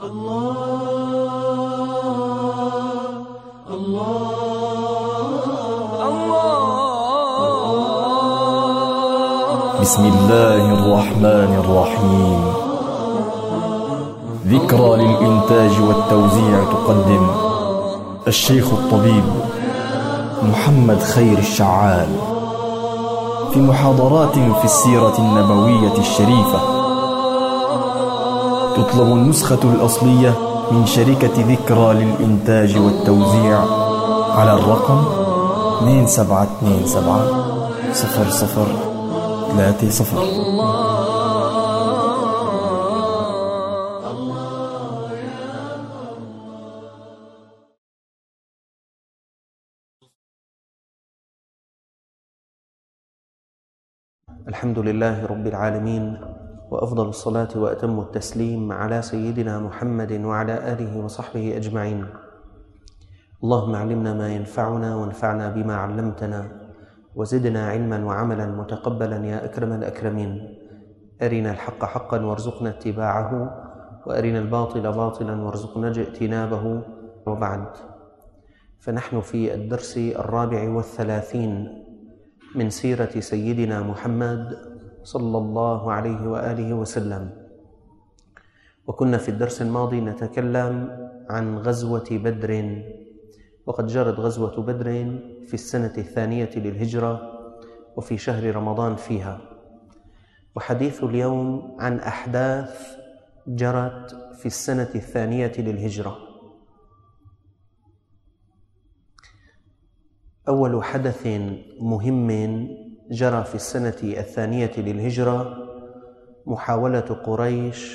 بسم الله الرحمن الرحيم. ذكرى للإنتاج والتوزيع تقدم الشيخ الطبيب محمد خير الشعال في محاضرات في السيرة النبوية الشريفة. تطلب النسخة الأصلية من شركة ذكرى للإنتاج والتوزيع على الرقم 27270030. الحمد لله رب العالمين، وأفضل الصلاة وأتم التسليم على سيدنا محمد وعلى آله وصحبه أجمعين. اللهم علمنا ما ينفعنا وانفعنا بما علمتنا، وزدنا علما وعملا متقبلا يا أكرم الأكرمين. أرنا الحق حقا وارزقنا اتباعه، وأرنا الباطل باطلا وارزقنا اجتنابه. وبعد، فنحن في الدرس 34 من سيرة سيدنا محمد صلى الله عليه وآله وسلم، وكنا في الدرس الماضي نتكلم عن غزوة بدر، وقد جرت غزوة بدر في السنة 2 للهجرة وفي شهر رمضان فيها. وحديث اليوم عن أحداث جرت في السنة 2 للهجرة. أول حدث مهم جرى في السنة 2 للهجرة محاولة قريش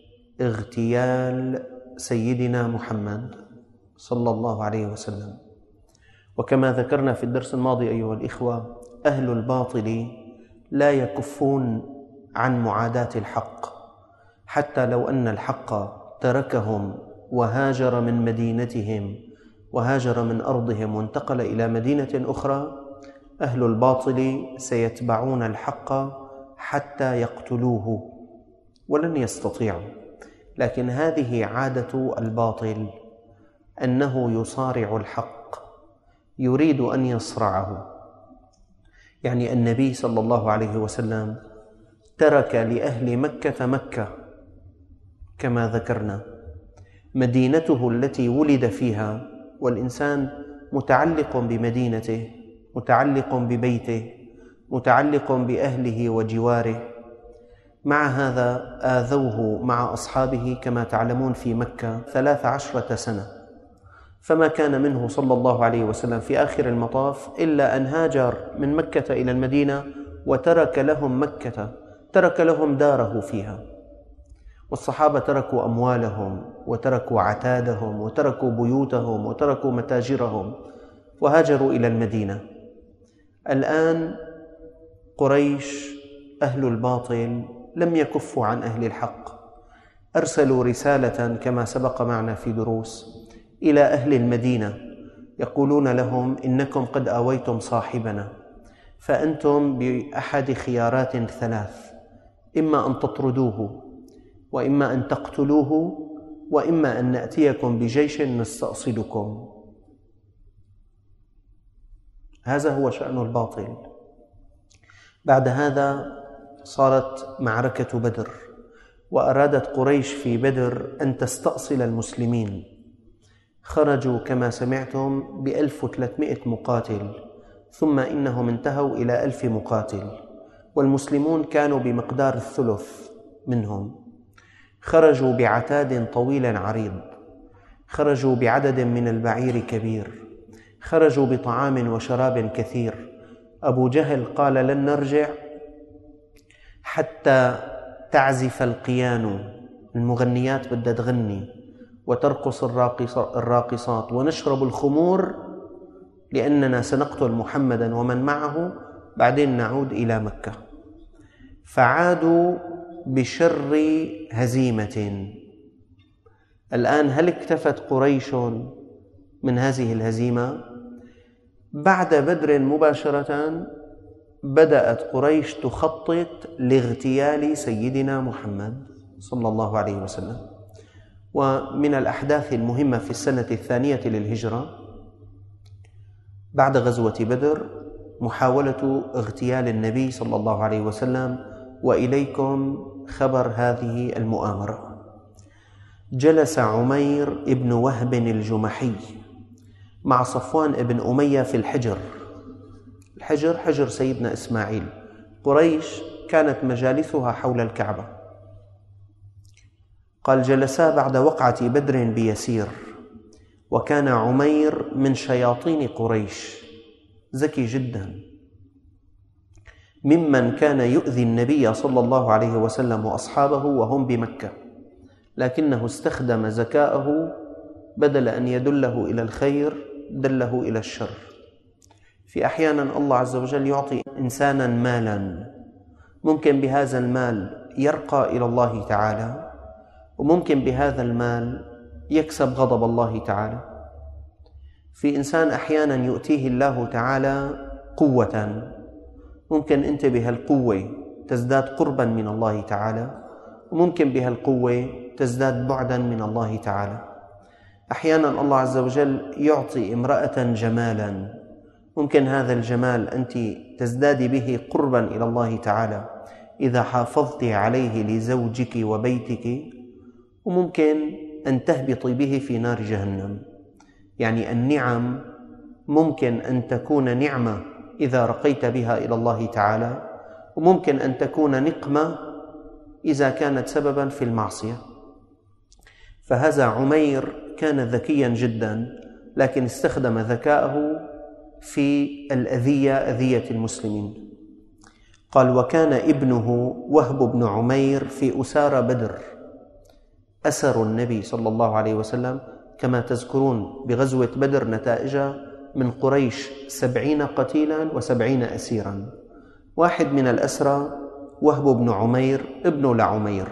اغتيال سيدنا محمد صلى الله عليه وسلم. وكما ذكرنا في الدرس الماضي أيها الإخوة، أهل الباطل لا يكفون عن معاداة الحق، حتى لو أن الحق تركهم وهاجر من مدينتهم وهاجر من أرضهم وانتقل إلى مدينة أخرى، أهل الباطل سيتبعون الحق حتى يقتلوه ولن يستطيعوا. لكن هذه عادة الباطل، أنه يصارع الحق، يريد أن يصرعه. يعني النبي صلى الله عليه وسلم ترك لأهل مكة كما ذكرنا، مدينته التي ولد فيها، والإنسان متعلق بمدينته، متعلق ببيته، متعلق بأهله وجواره. مع هذا آذوه مع أصحابه كما تعلمون في مكة 13 سنة، فما كان منه صلى الله عليه وسلم في آخر المطاف إلا أن هاجر من مكة إلى المدينة وترك لهم مكة، ترك لهم داره فيها. والصحابة تركوا أموالهم وتركوا عتادهم وتركوا بيوتهم وتركوا متاجرهم وهاجروا إلى المدينة. الآن قريش أهل الباطل لم يكفوا عن أهل الحق، أرسلوا رسالة كما سبق معنا في دروس إلى أهل المدينة، يقولون لهم: إنكم قد آويتم صاحبنا، فأنتم بأحد خيارات 3: إما أن تطردوه، وإما أن تقتلوه، وإما أن نأتيكم بجيش نستأصلكم. هذا هو شأن الباطل. بعد هذا صارت معركة بدر، وأرادت قريش في بدر أن تستأصل المسلمين. خرجوا كما سمعتم ب1300 مقاتل، ثم إنهم انتهوا إلى 1000 مقاتل، والمسلمون كانوا بمقدار الثلث منهم. خرجوا بعتاد طويل عريض، خرجوا بعدد من البعير كبير، خرجوا بطعام وشراب كثير. أبو جهل قال: لن نرجع حتى تعزف القيان، المغنيات بدها تغني وترقص الراقصات، ونشرب الخمور، لأننا سنقتل محمدا ومن معه، بعدين نعود إلى مكة. فعادوا بشر هزيمة. الآن هل اكتفت قريش من هذه الهزيمة؟ بعد بدر مباشرة بدأت قريش تخطط لاغتيال سيدنا محمد صلى الله عليه وسلم. ومن الأحداث المهمة في السنة 2 للهجرة بعد غزوة بدر محاولة اغتيال النبي صلى الله عليه وسلم، وإليكم خبر هذه المؤامرة. جلس عمير بن وهب الجمحي مع صفوان بن أمية في الحجر حجر سيدنا إسماعيل. قريش كانت مجالسها حول الكعبة. قال جلسا بعد وقعة بدر بيسير، وكان عمير من شياطين قريش ذكي جدا، ممن كان يؤذي النبي صلى الله عليه وسلم وأصحابه وهم بمكة، لكنه استخدم ذكاءه، بدل أن يدله إلى الخير دله إلى الشر. في أحيانا الله عز وجل يعطي إنسانا مالا، ممكن بهذا المال يرقى إلى الله تعالى، وممكن بهذا المال يكسب غضب الله تعالى. في إنسان أحيانا يؤتيه الله تعالى قوة، ممكن أنت بهالقوة تزداد قربا من الله تعالى، وممكن بهالقوة تزداد بعدا من الله تعالى. أحيانا الله عز وجل يعطي امرأة جمالا، ممكن هذا الجمال أنت تزداد به قربا إلى الله تعالى إذا حافظت عليه لزوجك وبيتك، وممكن أن تهبطي به في نار جهنم. يعني النعم ممكن أن تكون نعمة إذا رقيت بها إلى الله تعالى، وممكن أن تكون نقمة إذا كانت سببا في المعصية. فهذا عمير كان ذكيا جدا، لكن استخدم ذكاءه في أذية المسلمين. قال وكان ابنه وهب بن عمير في أسارى بدر، أسروا النبي صلى الله عليه وسلم كما تذكرون بغزوة بدر نتائجها من قريش 70 قتيلا و70 أسيرا. واحد من الأسرى وهب بن عمير ابن لعمير.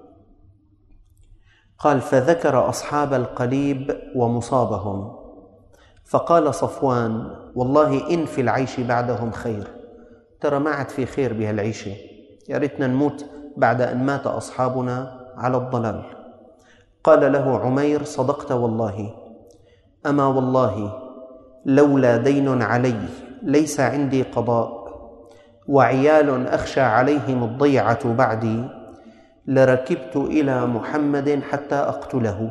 قال فذكر أصحاب القليب ومصابهم، فقال صفوان والله إن في العيش بعدهم خير، ترى ما عاد في خير بهالعيشة، يا ريتنا نموت بعد أن مات أصحابنا على الضلال. قال له عمير صدقت والله، أما والله لولا دين علي ليس عندي قضاء، وعيال أخشى عليهم الضيعة بعدي، لركبت إلى محمد حتى أقتله،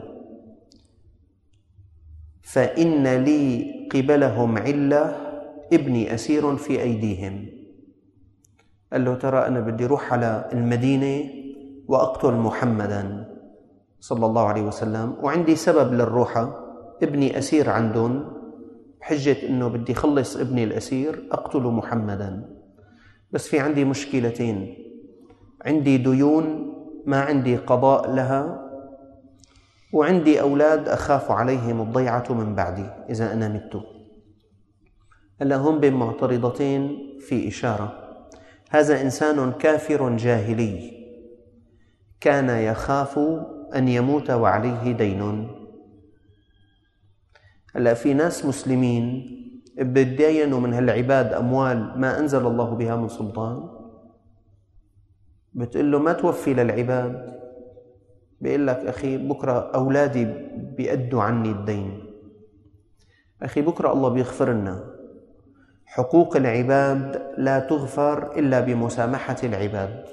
فإن لي قبلهم علة ابني أسير في أيديهم. قال له ترى أنا بدي روح على المدينة وأقتل محمدا صلى الله عليه وسلم، وعندي سبب للروحة، ابني أسير عندهم، بحجة أنه بدي خلص ابني الأسير أقتل محمدا، بس في عندي مشكلتين، عندي ديون ما عندي قضاء لها، وعندي أولاد أخاف عليهم الضيعة من بعدي إذا أنا مت. هلا هم بين معترضتين في إشارة. هذا إنسان كافر جاهلي كان يخاف أن يموت وعليه دين. هلا في ناس مسلمين بتداينوا من هالعباد أموال ما أنزل الله بها من سلطان، بتقول له ما توفي للعباد، بيقول لك أخي بكرة أولادي بيأدوا عني الدين. أخي بكرة الله بيغفر لنا. حقوق العباد لا تغفر إلا بمسامحة العباد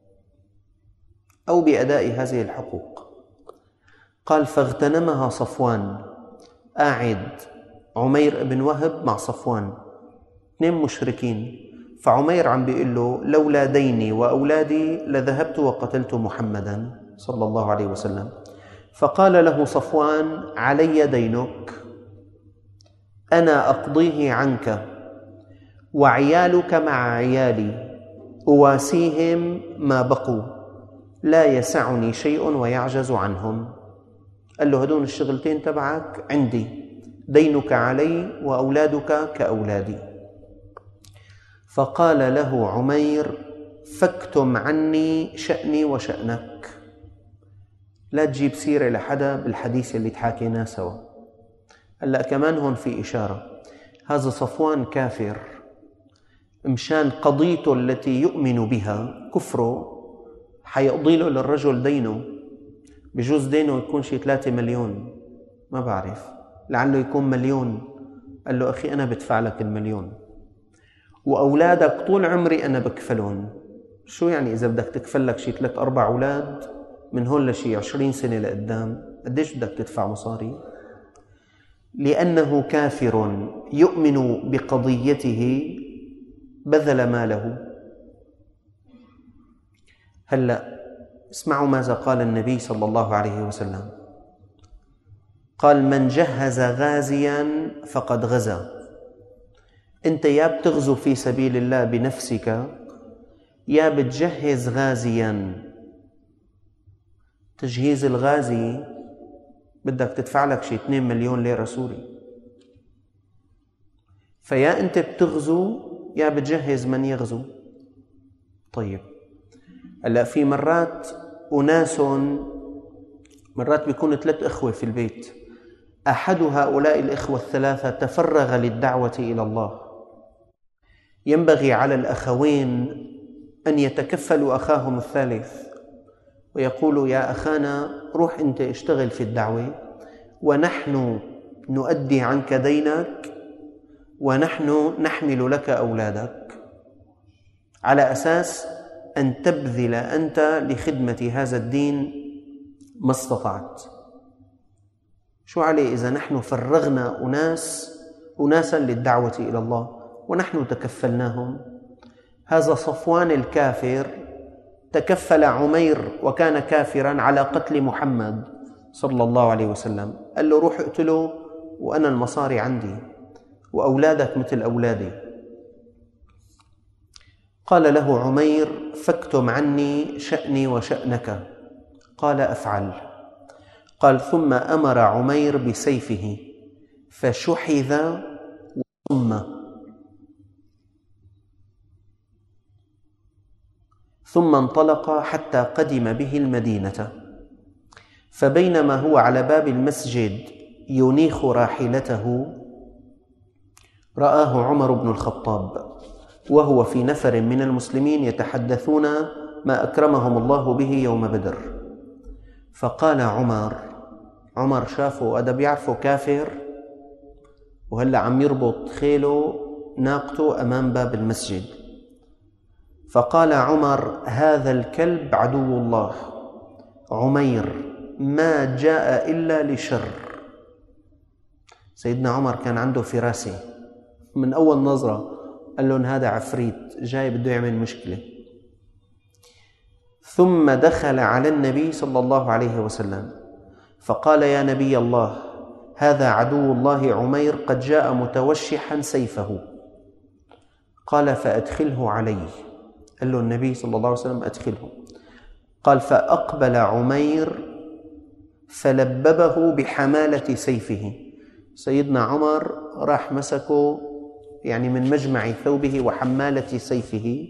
أو بأداء هذه الحقوق. قال فاغتنمها صفوان، قاعد عمير بن وهب مع صفوان، اثنين مشركين، فعمير عم بيقول له لولا ديني وأولادي لذهبت وقتلت محمدا صلى الله عليه وسلم. فقال له صفوان علي دينك، أنا أقضيه عنك، وعيالك مع عيالي أواسيهم ما بقوا، لا يسعني شيء ويعجز عنهم. قال له هدون الشغلتين تبعك عندي، دينك علي وأولادك كأولادي. فقال له عمير فاكتم عني شأني وشأنك، لا تجيب سيرة لحدا بالحديث اللي تحاكيناه سوا. هلأ كمان هون في إشارة، هذا صفوان كافر، مشان قضيته التي يؤمن بها كفره حيقضي له للرجل دينه، بجوز دينه يكون شي 3 مليون، ما بعرف، لعله يكون 1,000,000. قال له أخي أنا بدفع لك 1,000,000 وأولادك طول عمري أنا بكفلهم. شو يعني إذا بدك تكفل لك شي 3-4 أولاد من هون لشي 20 سنة لقدام، قديش بدك تدفع مصاري؟ لأنه كافر يؤمن بقضيته بذل ماله. هلأ اسمعوا ماذا قال النبي صلى الله عليه وسلم. قال: من جهز غازيا فقد غزا. أنت يا بتغزو في سبيل الله بنفسك، يا بتجهز غازيا. تجهيز الغازي بدك تدفع لك شي 2 مليون ليرة سوري. فيا أنت بتغزو يا بتجهز من يغزو. طيب هلأ في مرات بيكون 3 إخوة في البيت، أحد هؤلاء الإخوة ال3 تفرغ للدعوة إلى الله. ينبغي على الأخوين أن يتكفلوا أخاهم الثالث ويقولوا: يا أخانا روح أنت اشتغل في الدعوة ونحن نؤدي عنك دينك ونحن نحمل لك أولادك، على أساس أن تبذل أنت لخدمة هذا الدين ما استطعت. شو عليه إذا نحن فرغنا أناسا للدعوة إلى الله ونحن تكفلناهم؟ هذا صفوان الكافر تكفل عمير وكان كافرا على قتل محمد صلى الله عليه وسلم. قال له: روح اقتله وأنا المصاري عندي وأولادك مثل أولادي. قال له عمير: فاكتم عني شأني وشأنك. قال: أفعل. قال: ثم أمر عمير بسيفه فشحذ وصم، ثم انطلق حتى قدم به المدينة. فبينما هو على باب المسجد ينيخ راحلته، رآه عمر بن الخطاب وهو في نفر من المسلمين يتحدثون ما أكرمهم الله به يوم بدر. فقال عمر شافه هذا بيعرفه كافر وهلأ عم يربط خيله ناقته أمام باب المسجد. فقال عمر: هذا الكلب عدو الله، عمير ما جاء إلا لشر. سيدنا عمر كان عنده فراسة من أول نظرة، قال لهم هذا عفريت جاي بده يعمل مشكلة. ثم دخل على النبي صلى الله عليه وسلم فقال: يا نبي الله، هذا عدو الله عمير قد جاء متوشحا سيفه. قال: فأدخله علي. قال له النبي صلى الله عليه وسلم: أدخله. قال: فأقبل عمير فلببه بحمالة سيفه. سيدنا عمر راح مسكه يعني من مجمع ثوبه وحمالة سيفه،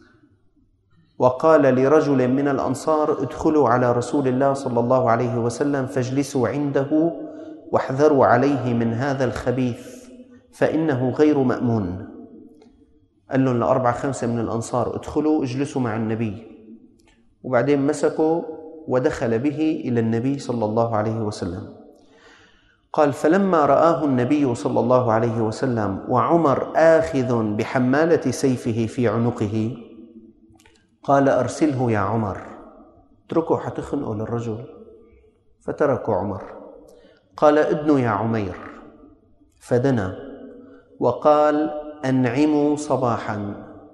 وقال لرجل من الأنصار: ادخلوا على رسول الله صلى الله عليه وسلم فاجلسوا عنده واحذروا عليه من هذا الخبيث فإنه غير مأمون. قال لهم 4-5 من الأنصار: ادخلوا اجلسوا مع النبي. وبعدين مسكوا ودخل به إلى النبي صلى الله عليه وسلم. قال: فلما رآه النبي صلى الله عليه وسلم وعمر آخذ بحمالة سيفه في عنقه، قال: أرسله يا عمر، اتركه حتخنقه للرجل. فتركوا عمر. قال: ادنوا يا عمير. فدنا وقال: أنعموا صباحا.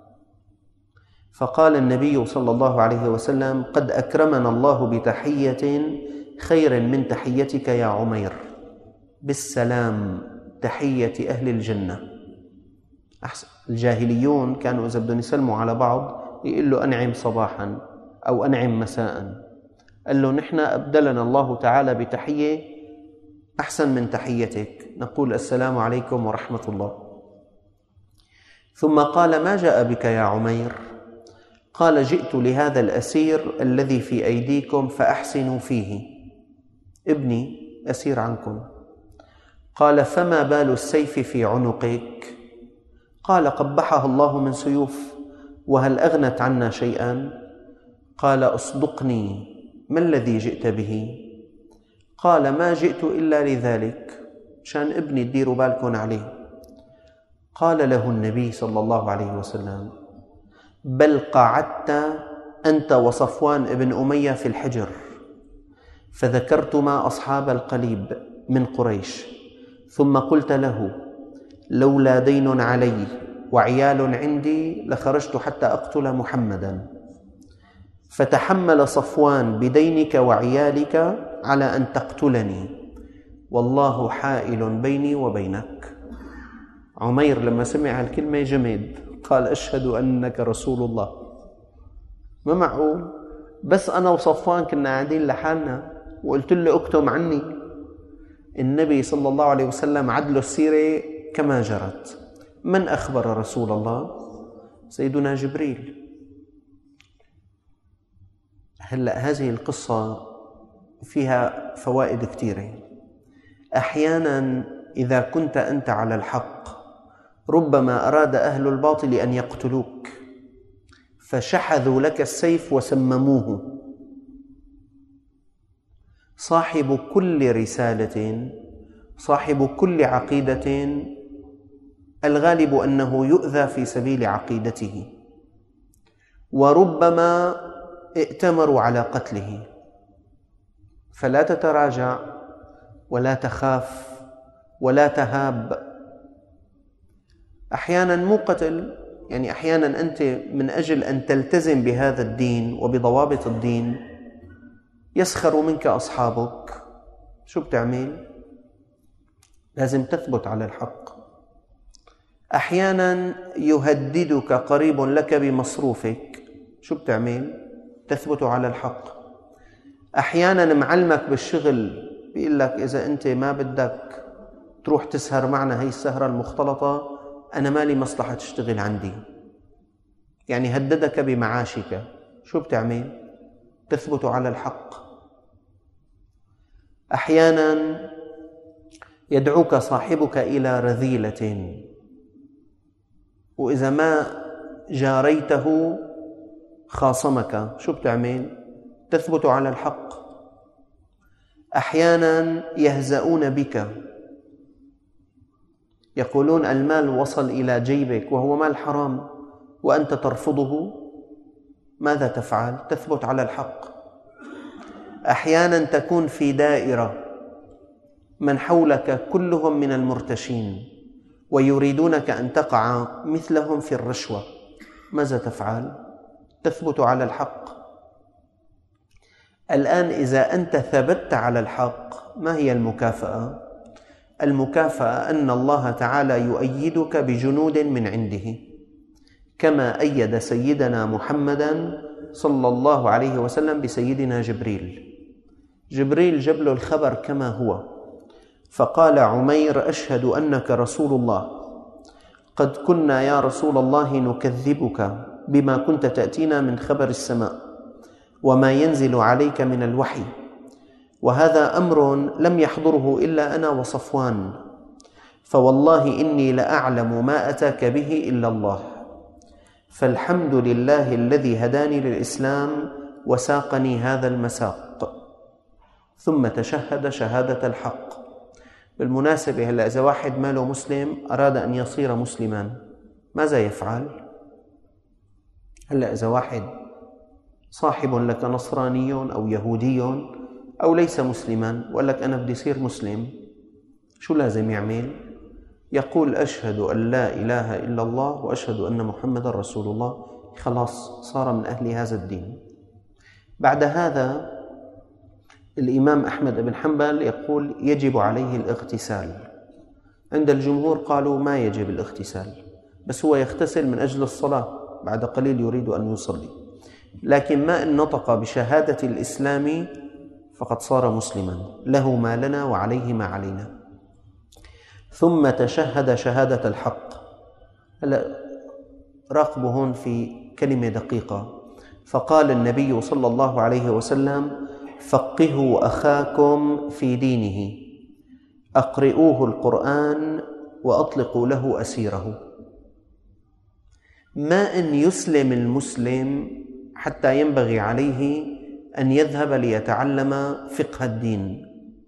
فقال النبي صلى الله عليه وسلم: قد أكرمنا الله بتحية خير من تحيتك يا عمير، بالسلام، تحية أهل الجنة. الجاهليون كانوا إذا بدهم يسلموا على بعض يقول له أنعم صباحا أو أنعم مساء. قال له: نحن أبدلنا الله تعالى بتحية أحسن من تحيتك، نقول السلام عليكم ورحمة الله. ثم قال: ما جاء بك يا عمير؟ قال: جئت لهذا الأسير الذي في أيديكم فأحسنوا فيه، ابني أسير عنكم. قال: فما بال السيف في عنقك؟ قال: قبحها الله من سيوف، وهل أغنت عنا شيئا؟ قال: أصدقني، ما الذي جئت به؟ قال: ما جئت إلا لذلك، شان ابني تديروا بالكم عليه. قال له النبي صلى الله عليه وسلم: بل قعدت أنت وصفوان ابن أمية في الحجر، فذكرتما أصحاب القليب من قريش، ثم قلت له: لولا دين علي وعيال عندي لخرجت حتى أقتل محمدا، فتحمل صفوان بدينك وعيالك على أن تقتلني، والله حائل بيني وبينك. عمير لما سمع الكلمة جمد، قال: أشهد أنك رسول الله. ما معقول، بس أنا وصفوان كنا قاعدين لحالنا وقلت له اكتم عني. النبي صلى الله عليه وسلم عدل السيرة كما جرت. من أخبر رسول الله؟ سيدنا جبريل. هلأ هذه القصة فيها فوائد كثيرة. أحيانا إذا كنت أنت على الحق ربما أراد أهل الباطل أن يقتلوك، فشحذوا لك السيف وسمموه. صاحب كل رسالة، صاحب كل عقيدة، الغالب أنه يؤذى في سبيل عقيدته، وربما ائتمروا على قتله. فلا تتراجع ولا تخاف ولا تهاب. أحيانا مو قتل، يعني أحيانا أنت من أجل أن تلتزم بهذا الدين وبضوابط الدين يسخر منك أصحابك. شو بتعمل؟ لازم تثبت على الحق. أحيانا يهددك قريب لك بمصروفك. شو بتعمل؟ تثبت على الحق. أحيانا معلمك بالشغل بيقول لك إذا أنت ما بدك تروح تسهر معنا هي السهرة المختلطة، أنا مالي مصلحة تشتغل عندي، يعني هددك بمعاشك. شو بتعمل؟ تثبت على الحق. أحيانا يدعوك صاحبك إلى رذيلة، وإذا ما جاريته خاصمك. شو بتعمل؟ تثبت على الحق. أحيانا يهزؤون بك، يقولون المال وصل إلى جيبك وهو مال حرام وأنت ترفضه، ماذا تفعل؟ تثبت على الحق. أحيانا تكون في دائرة من حولك كلهم من المرتشين ويريدونك أن تقع مثلهم في الرشوة، ماذا تفعل؟ تثبت على الحق. الآن إذا أنت ثبت على الحق، ما هي المكافأة؟ المكافأة أن الله تعالى يؤيدك بجنود من عنده، كما أيد سيدنا محمدا صلى الله عليه وسلم بسيدنا جبريل. جبريل جاب له الخبر كما هو، فقال عمير: أشهد أنك رسول الله، قد كنا يا رسول الله نكذبك بما كنت تأتينا من خبر السماء وما ينزل عليك من الوحي، وهذا أمر لم يحضره إلا أنا وصفوان، فوالله إني لأعلم ما أتاك به إلا الله، فالحمد لله الذي هداني للإسلام وساقني هذا المساق. ثم تشهد شهادة الحق. بالمناسبة هلأ إذا واحد ماله مسلم أراد أن يصير مسلما، ماذا يفعل؟ هلأ إذا واحد صاحب لك نصراني أو يهودي أو ليس مسلما وقال لك أنا بدي أصير مسلم، شو لازم يعمل؟ يقول: أشهد أن لا إله إلا الله وأشهد أن محمد رسول الله. خلاص صار من أهل هذا الدين. بعد هذا الإمام أحمد بن حنبل يقول يجب عليه الاغتسال. عند الجمهور قالوا ما يجب الاغتسال، بس هو يغتسل من أجل الصلاة، بعد قليل يريد أن يصلي، لكن ما إن نطق بشهادة الإسلام فقد صار مسلما، له ما لنا وعليه ما علينا. ثم تشهد شهادة الحق. هلأ راقبوا هون في كلمة دقيقة. فقال النبي صلى الله عليه وسلم: فقهوا أخاكم في دينه، أقرئوه القرآن وأطلقوا له أسيره. ما أن يسلم المسلم حتى ينبغي عليه أن يذهب ليتعلم فقه الدين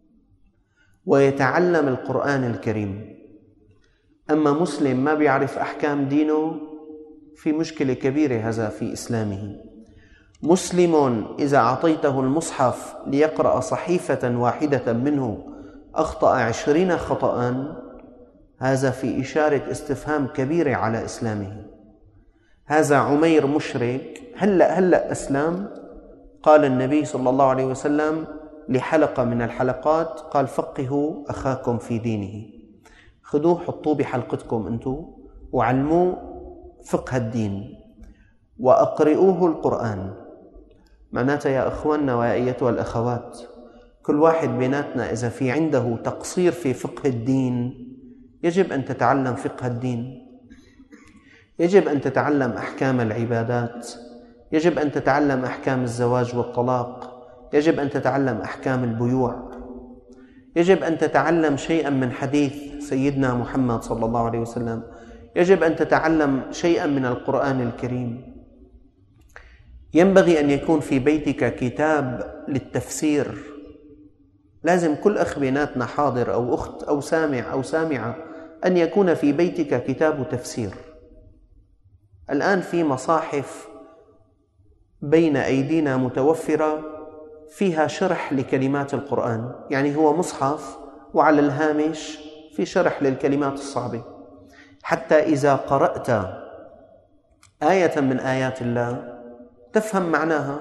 ويتعلم القرآن الكريم. أما مسلم ما بيعرف أحكام دينه في مشكلة كبيرة هذا في إسلامه. مسلم إذا أعطيته المصحف ليقرأ صحيفة واحدة منه أخطأ 20 خطأ، هذا في إشارة استفهام كبيرة على إسلامه. هذا عمير مشرك هلأ أسلم. قال النبي صلى الله عليه وسلم لحلقة من الحلقات، قال: فقهوا أخاكم في دينه، خذوه حطوه بحلقتكم أنتم وعلموه فقه الدين وأقرئوه القرآن. معناتها يا أخواننا ويا أيتها الأخوات، كل واحد بيناتنا إذا في عنده تقصير في فقه الدين يجب أن تتعلم فقه الدين، يجب أن تتعلم أحكام العبادات، يجب أن تتعلم أحكام الزواج والطلاق، يجب أن تتعلم أحكام البيوع، يجب أن تتعلم شيئا من حديث سيدنا محمد صلى الله عليه وسلم، يجب أن تتعلم شيئا من القرآن الكريم. ينبغي أن يكون في بيتك كتاب للتفسير. لازم كل أخ بيناتنا حاضر أو أخت أو سامع أو سامعة أن يكون في بيتك كتاب تفسير. الآن في مصاحف بين أيدينا متوفرة فيها شرح لكلمات القرآن، يعني هو مصحف وعلى الهامش في شرح للكلمات الصعبة، حتى إذا قرأت آية من آيات الله تفهم معناها.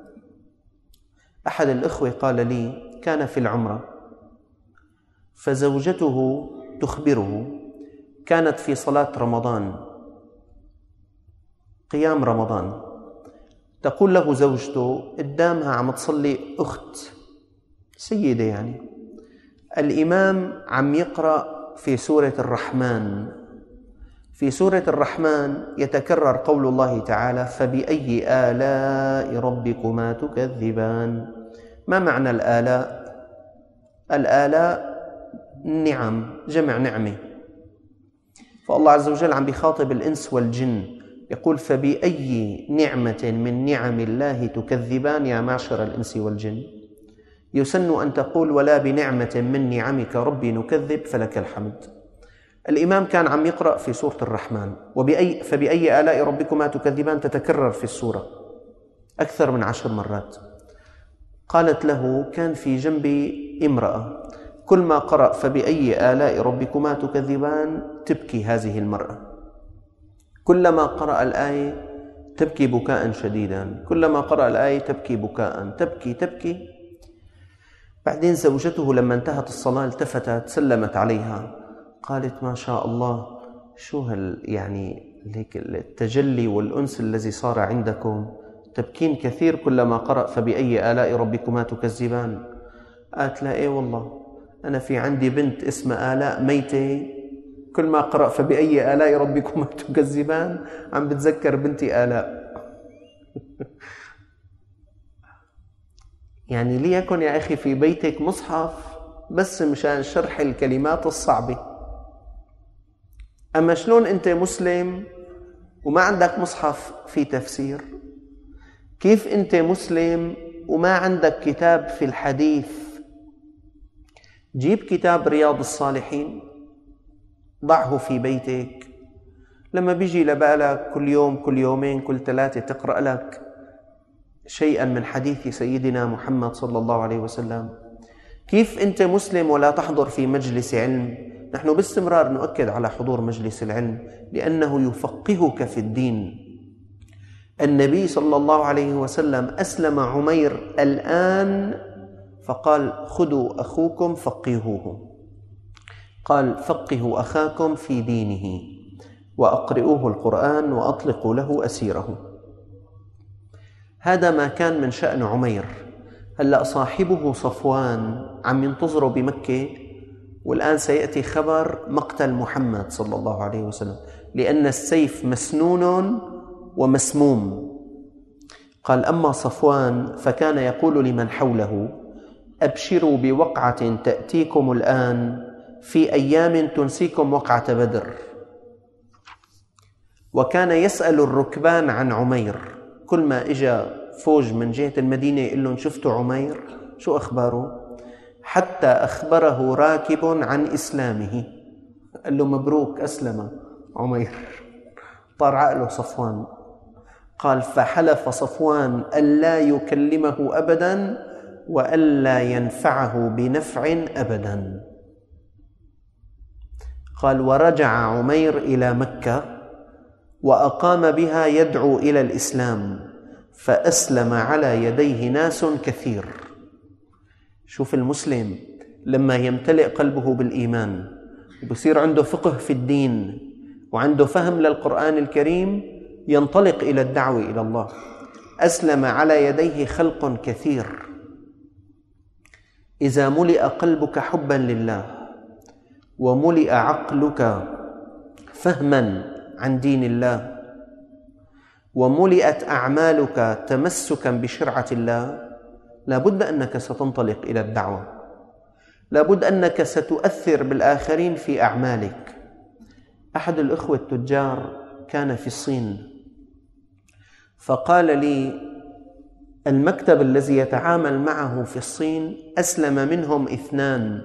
أحد الإخوة قال لي كان في العمرة فزوجته تخبره، كانت في صلاة رمضان قيام رمضان، تقول له زوجته قدامها عم تصلي أخت سيدة يعني، الإمام عم يقرأ في سورة الرحمن. في سورة الرحمن يتكرر قول الله تعالى: فبأي آلاء ربكما تكذبان. ما معنى الآلاء؟ الآلاء نعم، جمع نعمة. فالله عز وجل عم بيخاطب الإنس والجن، يقول: فبأي نعمة من نعم الله تكذبان يا معشر الإنس والجن. يسن أن تقول: ولا بنعمة من نعمك ربي نكذب فلك الحمد. الإمام كان عم يقرأ في سورة الرحمن، فبأي آلاء ربكما تكذبان تتكرر في السورة أكثر من 10 مرات. قالت له: كان في جنبي امرأة كل ما قرأ فبأي آلاء ربكما تكذبان تبكي هذه المرأة، كلما قرأ الآية تبكي بكاء شديدا، كلما قرأ الآية تبكي بكاء، تبكي. بعدين زوجته لما انتهت الصلاة التفتت سلمت عليها، قالت: ما شاء الله، شو يعني التجلي والأنس الذي صار عندكم، تبكين كثير كلما قرأ فبأي آلاء ربكما تكذبان. قالت: لا إيه والله، أنا في عندي بنت اسمها آلاء ميتة، كل ما قرأ فبأي آلاء ربكما تكذبان عم بتذكر بنتي آلاء. يعني ليكن يا أخي في بيتك مصحف بس مشان شرح الكلمات الصعبة. أما شلون أنت مسلم وما عندك مصحف في تفسير؟ كيف أنت مسلم وما عندك كتاب في الحديث؟ جيب كتاب رياض الصالحين ضعه في بيتك، لما بيجي لبالك كل يوم كل يومين كل 3 تقرأ لك شيئا من حديث سيدنا محمد صلى الله عليه وسلم. كيف أنت مسلم ولا تحضر في مجلس علم؟ نحن باستمرار نؤكد على حضور مجلس العلم لأنه يفقهك في الدين. النبي صلى الله عليه وسلم أسلم عمير الآن فقال: خذوا أخوكم فقهوه. قال: فقهوا أخاكم في دينه وأقرئوه القرآن وأطلقوا له أسيره. هذا ما كان من شأن عمير. هلأ صاحبه صفوان عم ينتظره بمكة، والآن سيأتي خبر مقتل محمد صلى الله عليه وسلم، لأن السيف مسنون ومسموم. قال: أما صفوان فكان يقول لمن حوله: أبشروا بوقعة تأتيكم الآن في أيام تنسيكم وقعة بدر. وكان يسأل الركبان عن عمير، كل ما إجا فوج من جهة المدينة يقول لهم شفتوا عمير شو أخباره؟ حتى أخبره راكب عن إسلامه، قال له مبروك أسلم عمير. طار عقله صفوان، قال فحلف صفوان ألا يكلمه أبدا وألا ينفعه بنفع أبدا. قال ورجع عمير إلى مكة وأقام بها يدعو إلى الإسلام، فأسلم على يديه ناس كثير. شوف المسلم لما يمتلئ قلبه بالإيمان وبصير عنده فقه في الدين وعنده فهم للقرآن الكريم، ينطلق إلى الدعوة إلى الله. أسلم على يديه خلق كثير. إذا ملئ قلبك حبا لله وملئ عقلك فهما عن دين الله وملئت أعمالك تمسكا بشرعة الله، لابد أنك ستنطلق إلى الدعوة، لابد أنك ستؤثر بالآخرين في أعمالك. أحد الإخوة التجار كان في الصين، فقال لي المكتب الذي يتعامل معه في الصين أسلم منهم 2.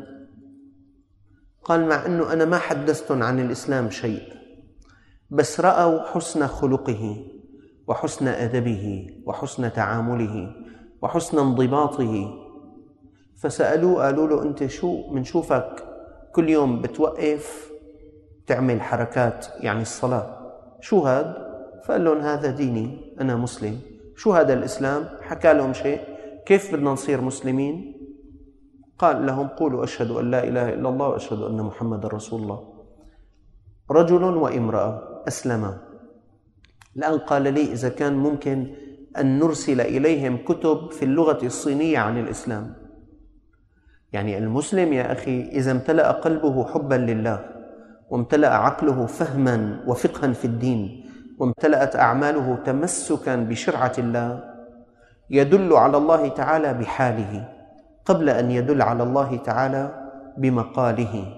قال مع أنه أنا ما حدثتهم عن الإسلام شيء، بس رأوا حسن خلقه وحسن أدبه وحسن تعامله وحسن انضباطه، فسألوه قالوا له أنت شو منشوفك كل يوم بتوقف تعمل حركات يعني الصلاة، شو هذا؟ فقال لهم هذا ديني، أنا مسلم. شو هذا الإسلام؟ حكى لهم شيء، كيف بدنا نصير مسلمين؟ قال لهم قولوا أشهد أن لا إله إلا الله وأشهد أن محمد رسول الله. رجل وامرأة أسلما. الآن قال لي إذا كان ممكن أن نرسل إليهم كتب في اللغة الصينية عن الإسلام. يعني المسلم يا أخي إذا امتلأ قلبه حبا لله وامتلأ عقله فهما وفقها في الدين وامتلأت أعماله تمسكا بشرعة الله، يدل على الله تعالى بحاله قبل أن يدل على الله تعالى بمقاله.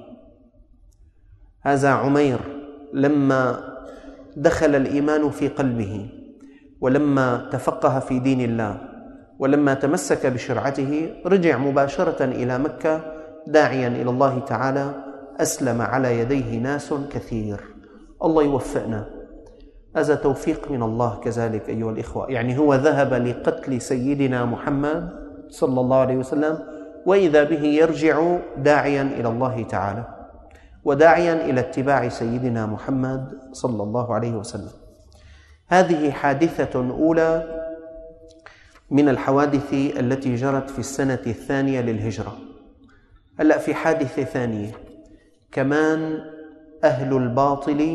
هذا عمير لما دخل الإيمان في قلبه ولما تفقه في دين الله ولما تمسك بشرعته رجع مباشرة إلى مكة داعيا إلى الله تعالى، أسلم على يديه ناس كثير. الله يوفقنا، هذا توفيق من الله كذلك أيها الإخوة. يعني هو ذهب لقتل سيدنا محمد صلى الله عليه وسلم وإذا به يرجع داعيا إلى الله تعالى وداعيا إلى اتباع سيدنا محمد صلى الله عليه وسلم. هذه حادثة أولى من الحوادث التي جرت في السنة 2 للهجرة. هلأ في حادثة ثانية كمان، أهل الباطل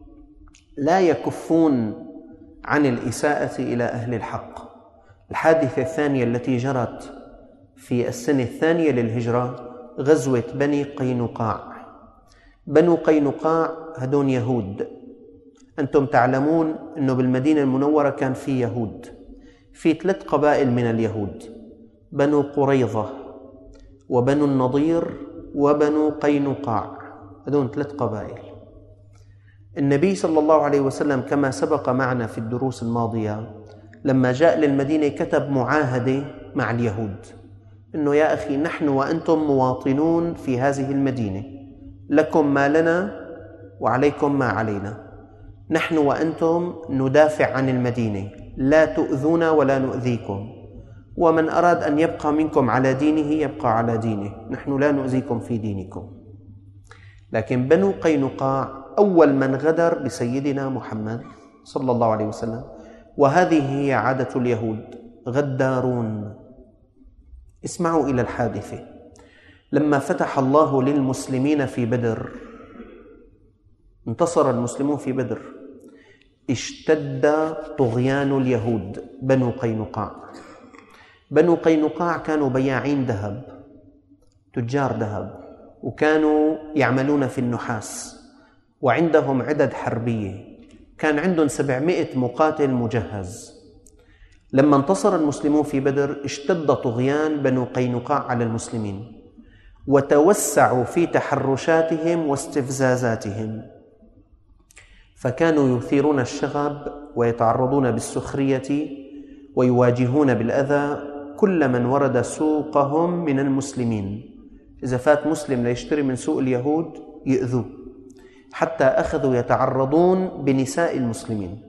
لا يكفون عن الإساءة إلى أهل الحق. الحادثة الثانية التي جرت في السنة 2 للهجرة غزوة بني قينقاع. بنو قينقاع هدون يهود. أنتم تعلمون أنه بالمدينة المنورة كان في يهود، في 3 قبائل من اليهود، بنو قريظة وبنو النضير وبنو قينقاع، هدون 3 قبائل. النبي صلى الله عليه وسلم كما سبق معنا في الدروس الماضية لما جاء للمدينة كتب معاهدة مع اليهود أنه يا أخي نحن وأنتم مواطنون في هذه المدينة، لكم ما لنا وعليكم ما علينا، نحن وأنتم ندافع عن المدينة، لا تؤذونا ولا نؤذيكم، ومن أراد أن يبقى منكم على دينه يبقى على دينه، نحن لا نؤذيكم في دينكم. لكن بنو قينقاع أول من غدر بسيدنا محمد صلى الله عليه وسلم، وهذه هي عادة اليهود، غدارون. اسمعوا إلى الحادثة. لما فتح الله للمسلمين في بدر، انتصر المسلمون في بدر، اشتد طغيان اليهود بنو قينقاع. بنو قينقاع كانوا بياعين ذهب، تجار ذهب، وكانوا يعملون في النحاس، وعندهم عدد حربية، كان عندهم 700 مقاتل مجهز. لما انتصر المسلمون في بدر اشتد طغيان بنو قينقاع على المسلمين وتوسعوا في تحرشاتهم واستفزازاتهم، فكانوا يثيرون الشغب ويتعرضون بالسخرية ويواجهون بالأذى كل من ورد سوقهم من المسلمين. إذا فات مسلم ليشتري من سوق اليهود يؤذوه، حتى أخذوا يتعرضون بنساء المسلمين.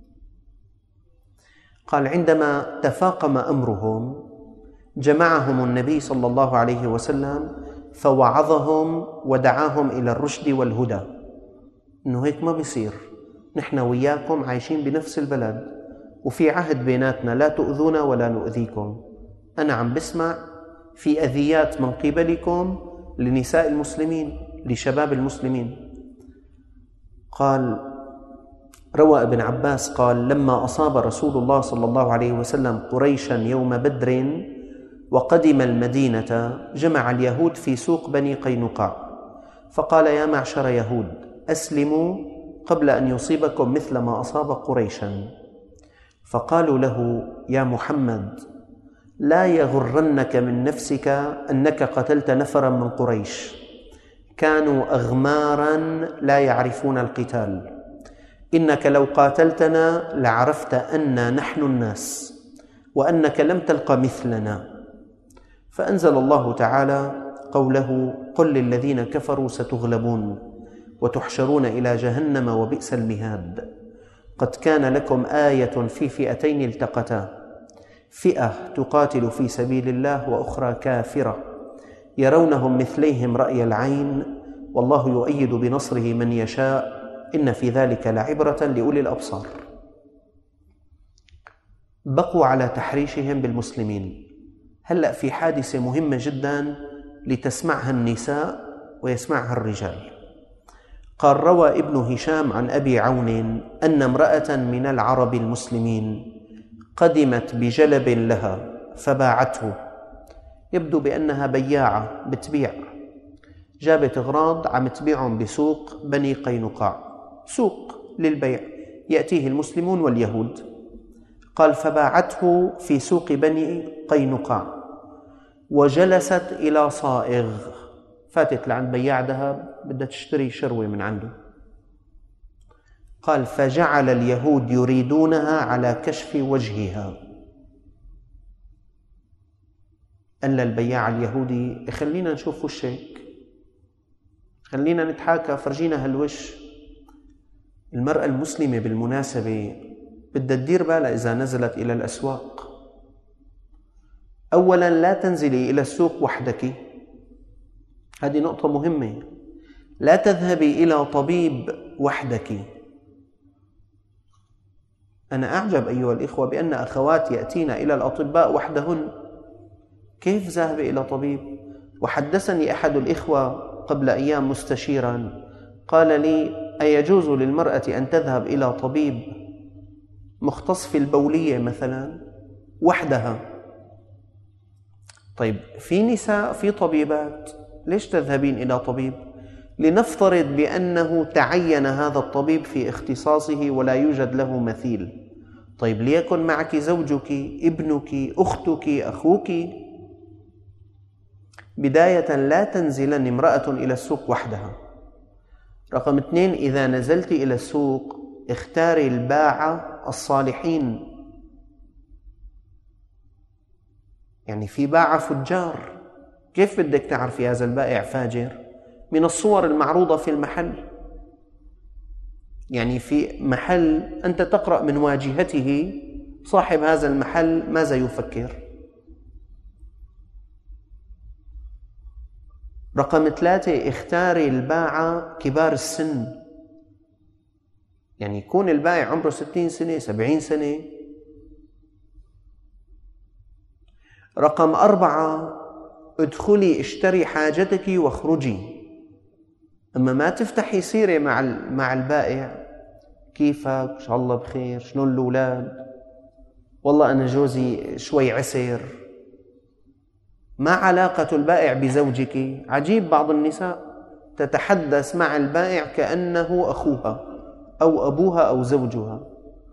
قال عندما تفاقم أمرهم جمعهم النبي صلى الله عليه وسلم فوعظهم ودعاهم إلى الرشد والهدى، إنه هيك ما بيصير، نحن وياكم عايشين بنفس البلد وفي عهد بيناتنا، لا تؤذونا ولا نؤذيكم. أنا عم بسمع في أذيات من قبلكم لنساء المسلمين، لشباب المسلمين. قال روى ابن عباس قال لما أصاب رسول الله صلى الله عليه وسلم قريشا يوم بدر وقدم المدينة جمع اليهود في سوق بني قينقاع فقال يا معشر يهود أسلموا قبل أن يصيبكم مثل ما أصاب قريشا. فقالوا له يا محمد لا يغرنك من نفسك أنك قتلت نفرا من قريش، كانوا أغمارا لا يعرفون القتال، إنك لو قاتلتنا لعرفت أننا نحن الناس وأنك لم تلق مثلنا. فأنزل الله تعالى قوله قل للذين كفروا ستغلبون وتحشرون إلى جهنم وبئس المهاد. قد كان لكم آية في فئتين التقتا، فئة تقاتل في سبيل الله وأخرى كافرة يرونهم مثليهم رأي العين والله يؤيد بنصره من يشاء إن في ذلك لعبرة لأولي الأبصار. بقوا على تحريشهم بالمسلمين. هلأ في حادثة مهمة جدا لتسمعها النساء ويسمعها الرجال. قال روى ابن هشام عن أبي عون أن امرأة من العرب المسلمين قدمت بجلب لها فباعته، يبدو بأنها بياعة بتبيع، جابت أغراض عم تبيعهم بسوق بني قينقاع، سوق للبيع يأتيه المسلمون واليهود. قال فباعته في سوق بني قينقاع وجلست إلى صائغ، فاتت لعند بياع ذهب بدها تشتري شروة من عنده. قال فجعل اليهود يريدونها على كشف وجهها. قال البياع اليهودي خلينا نشوف وشك، خلينا نتحاكى، فرجينا هالوش. المرأة المسلمة بالمناسبة بدها تدير بالها إذا نزلت إلى الأسواق. أولا لا تنزلي إلى السوق وحدك، هذه نقطة مهمة. لا تذهبي إلى طبيب وحدك. أنا أعجب أيها الإخوة بأن أخوات يأتين إلى الأطباء وحدهن. كيف ذهب إلى طبيب؟ وحدثني أحد الإخوة قبل أيام مستشيرا قال لي أيجوز للمرأة أن تذهب إلى طبيب مختص في البولية مثلا وحدها؟ طيب في نساء في طبيبات، ليش تذهبين إلى طبيب؟ لنفترض بأنه تعين هذا الطبيب في اختصاصه ولا يوجد له مثيل. طيب ليكن معك زوجك، ابنك، أختك، أخوك. بداية لا تنزلن امرأة إلى السوق وحدها. رقم 2 إذا نزلت إلى السوق اختاري الباعة الصالحين. يعني في باعة فجار، كيف بدك تعرفي هذا البائع فاجر؟ من الصور المعروضة في المحل. يعني في محل أنت تقرأ من واجهته صاحب هذا المحل ماذا يفكر. رقم 3 اختاري الباعة كبار السن، يعني يكون البائع عمره 60 سنة 70 سنة. رقم 4 ادخلي اشتري حاجتك واخرجي، أما ما تفتحي سيرة مع البائع، كيفك؟ إن شاء الله بخير، شنو الأولاد؟ والله أنا جوزي شوي عسر. ما علاقة البائع بزوجك؟ عجيب بعض النساء تتحدث مع البائع كأنه أخوها أو أبوها أو زوجها،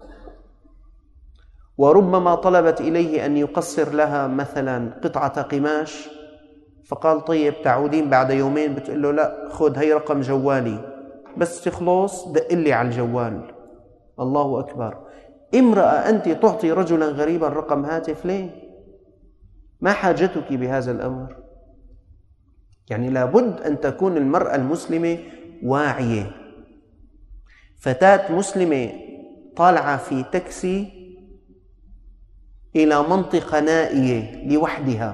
وربما طلبت إليه أن يقصر لها مثلا قطعة قماش، فقال طيب تعودين بعد يومين، بتقول له لا خذ هي رقم جوالي، بس تخلص دق لي على الجوال. الله أكبر. امرأة أنت تعطي رجلا غريبا رقم هاتف ليه؟ ما حاجتك بهذا الأمر؟ يعني لابد أن تكون المرأة المسلمة واعية. فتاة مسلمة طالعة في تاكسي إلى منطقة نائية لوحدها،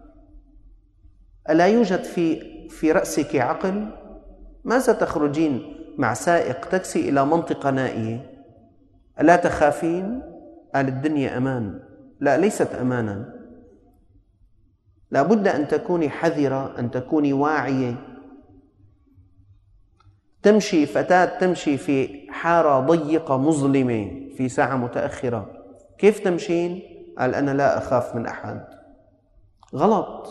ألا يوجد في رأسك عقل؟ ماذا تخرجين مع سائق تاكسي إلى منطقة نائية؟ ألا تخافين؟ قال الدنيا أمان. لا، ليست أمانا. لابد أن تكوني حذرة، أن تكوني واعية. تمشي فتاة تمشي في حارة ضيقة مظلمة في ساعة متأخرة، كيف تمشين؟ قال أنا لا أخاف من أحد. غلط.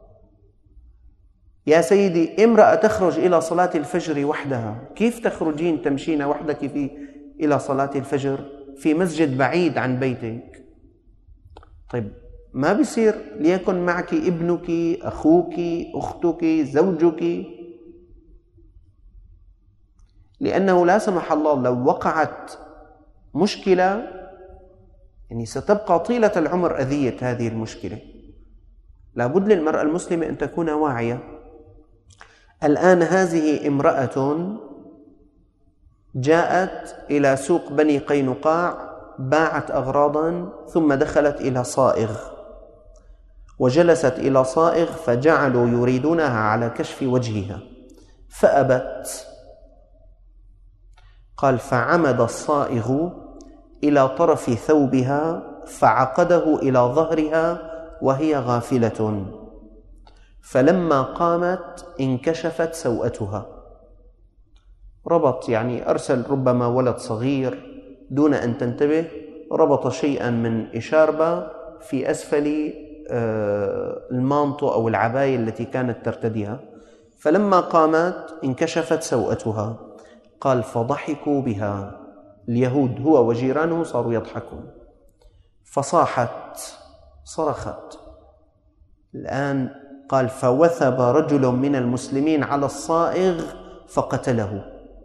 يا سيدي، امرأة تخرج إلى صلاة الفجر وحدها، كيف تخرجين تمشين وحدك إلى صلاة الفجر في مسجد بعيد عن بيتك؟ طيب ما بيصير ليكن معك ابنك، أخوك، أختك، زوجك؟ لأنه لا سمح الله لو وقعت مشكلة يعني ستبقى طيلة العمر أذية هذه المشكلة. لابد للمرأة المسلمة أن تكون واعية. الآن هذه امرأة جاءت إلى سوق بني قينقاع، باعت أغراضا، ثم دخلت إلى صائغ وجلست إلى صائغ، فجعلوا يريدونها على كشف وجهها فأبت. قال فعمد الصائغ إلى طرف ثوبها فعقده إلى ظهرها وهي غافلة، فلما قامت انكشفت سوءتها. ربط، يعني أرسل ربما ولد صغير دون أن تنتبه، ربط شيئا من إشاربة في أسفل المانطو أو العباية التي كانت ترتديها، فلما قامت انكشفت سوءتها. قال فضحكوا بها اليهود، هو وجيرانه صاروا يضحكون، فصاحت، صرخت. الآن قال فوثب رجل من المسلمين على الصائغ فقتله.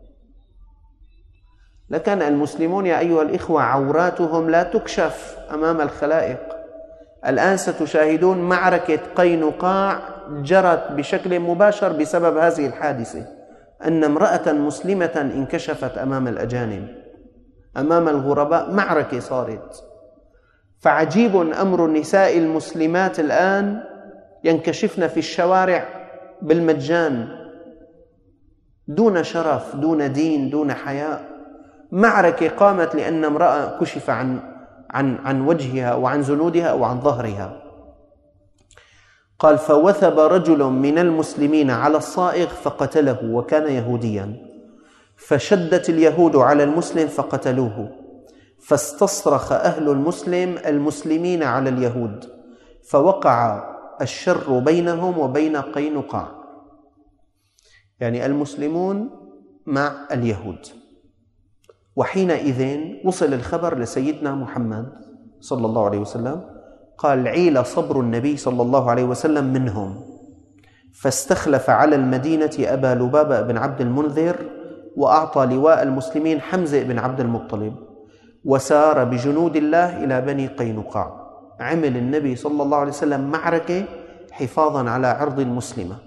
لكن المسلمون يا أيها الإخوة عوراتهم لا تكشف أمام الخلائق. الآن ستشاهدون معركة قينقاع جرت بشكل مباشر بسبب هذه الحادثة، أن امرأة مسلمة انكشفت أمام الأجانب، أمام الغرباء، معركة صارت. فعجيب أمر النساء المسلمات الآن ينكشفن في الشوارع بالمجان، دون شرف، دون دين، دون حياء. معركة قامت لأن امرأة كشف عن وجهها وعن زنودها وعن ظهرها. قال فوثب رجل من المسلمين على الصائغ فقتله وكان يهوديا، فشدت اليهود على المسلم فقتلوه، فاستصرخ أهل المسلمين على اليهود، فوقع الشر بينهم وبين قينقاع، يعني المسلمون مع اليهود. وحينئذ وصل الخبر لسيدنا محمد صلى الله عليه وسلم، قال عيل صبر النبي صلى الله عليه وسلم منهم، فاستخلف على المدينة أبا لبابة بن عبد المنذر، وأعطى لواء المسلمين حمزة بن عبد المطلب، وسار بجنود الله إلى بني قينقاع. عمل النبي صلى الله عليه وسلم معركة حفاظا على عرض المسلمة.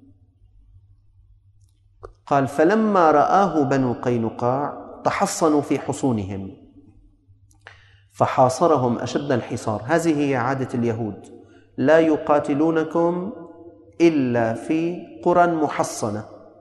قال فلما رآه بنو قينقاع تحصنوا في حصونهم فحاصرهم أشد الحصار. هذه هي عادة اليهود، لا يقاتلونكم إلا في قرى محصنة،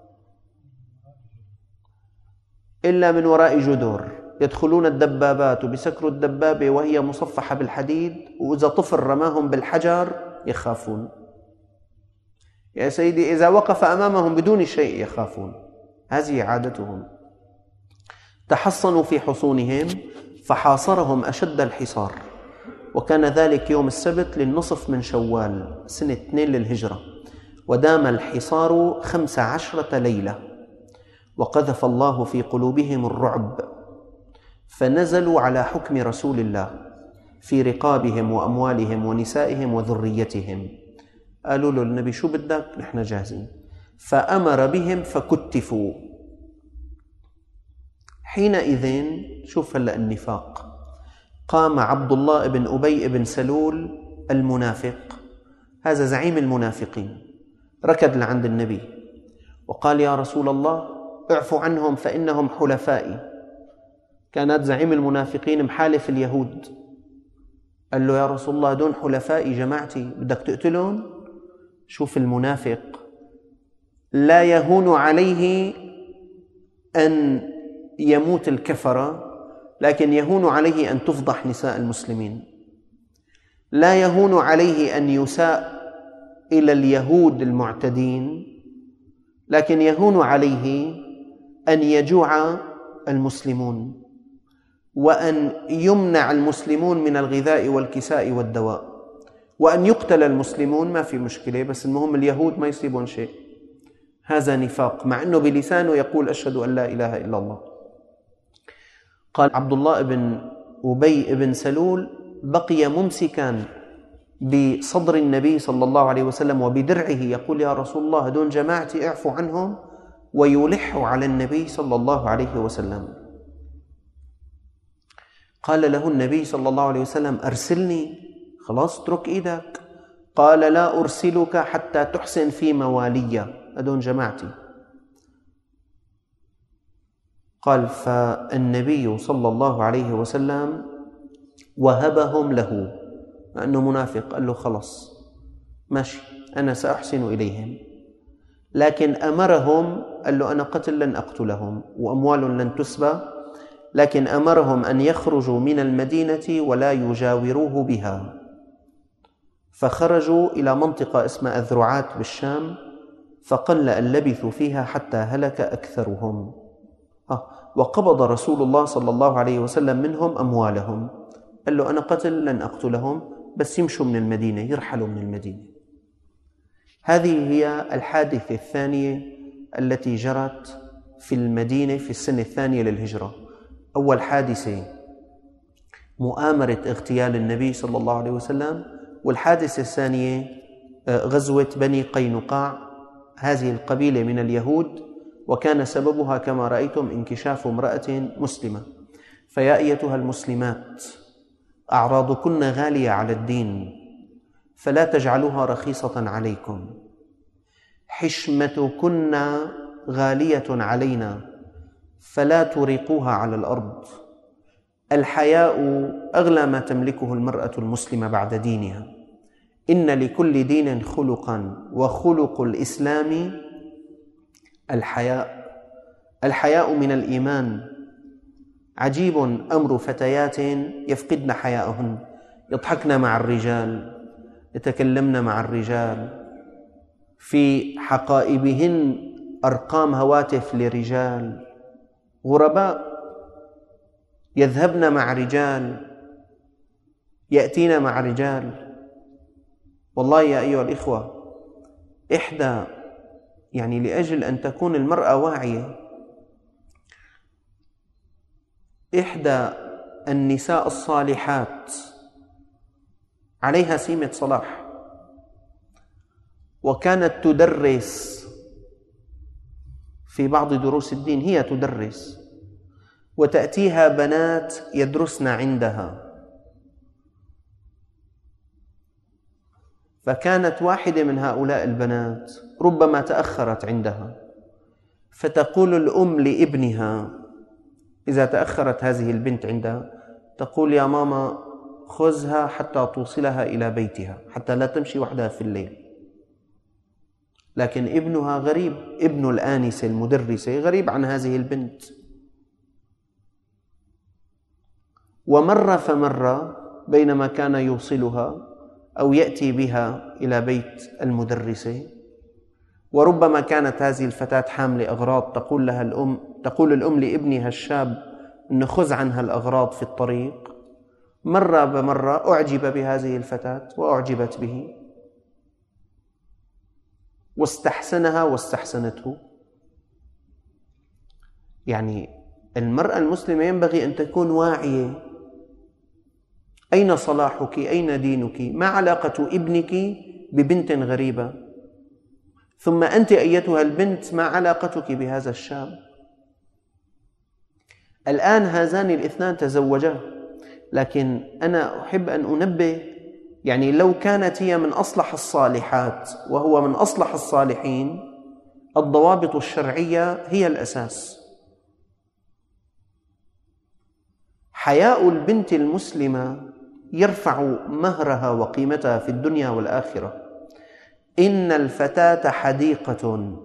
إلا من وراء جدور. يدخلون الدبابات وبسكروا الدبابة وهي مصفحة بالحديد، وإذا طفل رماهم بالحجر يخافون. يا سيدي إذا وقف أمامهم بدون شيء يخافون. هذه عادتهم. تحصنوا في حصونهم فحاصرهم أشد الحصار، وكان ذلك يوم السبت للنصف من شوال سنة 2 للهجرة، ودام الحصار 15 ليلة، وقذف الله في قلوبهم الرعب، فنزلوا على حكم رسول الله في رقابهم وأموالهم ونسائهم وذريتهم. قالوا له النبي شو بدك؟ نحن جاهزين. فأمر بهم فكتفوا. حينئذ شوف هلأ النفاق، قام عبد الله بن أبي بن سلول المنافق، هذا زعيم المنافقين، ركض لعند النبي وقال: يا رسول الله اعفو عنهم فإنهم حلفائي. كانت زعيم المنافقين محالف اليهود. قال له: يا رسول الله دون حلفائي جماعتي، بدك تقتلهم؟ شوف المنافق، لا يهون عليه أن يموت الكفرة، لكن يهون عليه أن تفضح نساء المسلمين. لا يهون عليه أن يساء إلى اليهود المعتدين، لكن يهون عليه أن يجوع المسلمون وأن يمنع المسلمون من الغذاء والكساء والدواء، وأن يقتل المسلمون ما في مشكلة، بس المهم اليهود ما يصيبون شيء. هذا نفاق، مع أنه بلسانه يقول: أشهد أن لا إله إلا الله. قال عبد الله بن أبي بن سلول: بقي ممسكا بصدر النبي صلى الله عليه وسلم وبدرعه، يقول: يا رسول الله دون جماعتي اعفو عنهم، ويلح على النبي صلى الله عليه وسلم. قال له النبي صلى الله عليه وسلم: أرسلني، خلاص اترك إيدك. قال: لا أرسلك حتى تحسن في موالي، دون جماعتي. قال: فالنبي صلى الله عليه وسلم وهبهم له، لأنه منافق، قال له: خلاص ماشي، أنا سأحسن إليهم. لكن أمرهم، قال له: أنا قتل لن أقتلهم وأموال لن تسبى، لكن أمرهم أن يخرجوا من المدينة ولا يجاوروه بها. فخرجوا إلى منطقة اسمها الذرعات بالشام، فقل أن لبثوا فيها حتى هلك أكثرهم. وقبض رسول الله صلى الله عليه وسلم منهم أموالهم. قال له: أنا قتل لن أقتلهم، بس يمشوا من المدينة، يرحلوا من المدينة. هذه هي الحادثة الثانية التي جرت في المدينة في السنة الثانية للهجرة. أول حادثة مؤامرة اغتيال النبي صلى الله عليه وسلم، والحادثة الثانية غزوة بني قينقاع، هذه القبيلة من اليهود، وكان سببها كما رأيتم انكشاف امرأة مسلمة. فيا أيتها المسلمات، أعراضكن غالية على الدين، فلا تجعلوها رخيصة عليكم. حشمتكن غالية علينا، فلا تريقوها على الأرض. الحياء أغلى ما تملكه المرأة المسلمة بعد دينها. إن لكل دين خلقا، وخلق الإسلام الحياء. الحياء من الإيمان. عجيب أمر فتيات يفقدن حياءهن، يضحكن مع الرجال، يتكلمن مع الرجال، في حقائبهن أرقام هواتف لرجال، غرباء، يذهبن مع رجال، يأتين مع رجال. والله يا أيها الإخوة، لأجل أن تكون المرأة واعية، إحدى النساء الصالحات عليها سيمة صلاح، وكانت تدرس في بعض دروس الدين، هي تدرس وتأتيها بنات يدرسن عندها. فكانت واحدة من هؤلاء البنات ربما تأخرت عندها، فتقول الأم لابنها إذا تأخرت هذه البنت عندها، تقول: يا ماما خذها حتى توصلها إلى بيتها، حتى لا تمشي وحدها في الليل. لكن ابنها غريب، ابن الآنسة المدرسة غريب عن هذه البنت. ومرة فمرة بينما كان يوصلها أو يأتي بها إلى بيت المدرسة، وربما كانت هذه الفتاة حاملة أغراض، تقول الأم لابنها الشاب أن خذ عنها الأغراض في الطريق. مرة بمرة أعجب بهذه الفتاة وأعجبت به، واستحسنها واستحسنته. المرأة المسلمة ينبغي أن تكون واعية. أين صلاحك؟ أين دينك؟ ما علاقة ابنك ببنت غريبة؟ ثم أنت أيتها البنت، ما علاقتك بهذا الشاب؟ الآن هذان الاثنان تزوجا، لكن أنا أحب أن أنبه، يعني لو كانت هي من أصلح الصالحات وهو من أصلح الصالحين، الضوابط الشرعية هي الأساس. حياء البنت المسلمة يرفع مهرها وقيمتها في الدنيا والآخرة. إن الفتاة حديقة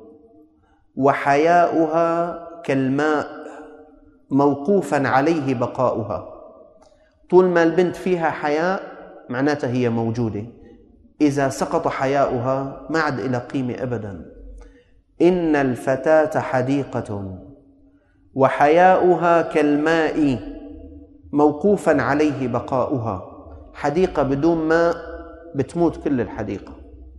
وحياؤها كالماء موقوفا عليه بقاؤها. طول ما البنت فيها حياء معناتها هي موجودة، إذا سقط حياؤها ما عاد إلى قيمة أبدا. إن الفتاة حديقة وحياؤها كالماء موقوفا عليه بقاؤها. حديقة بدون ماء بتموت كل الحديقة.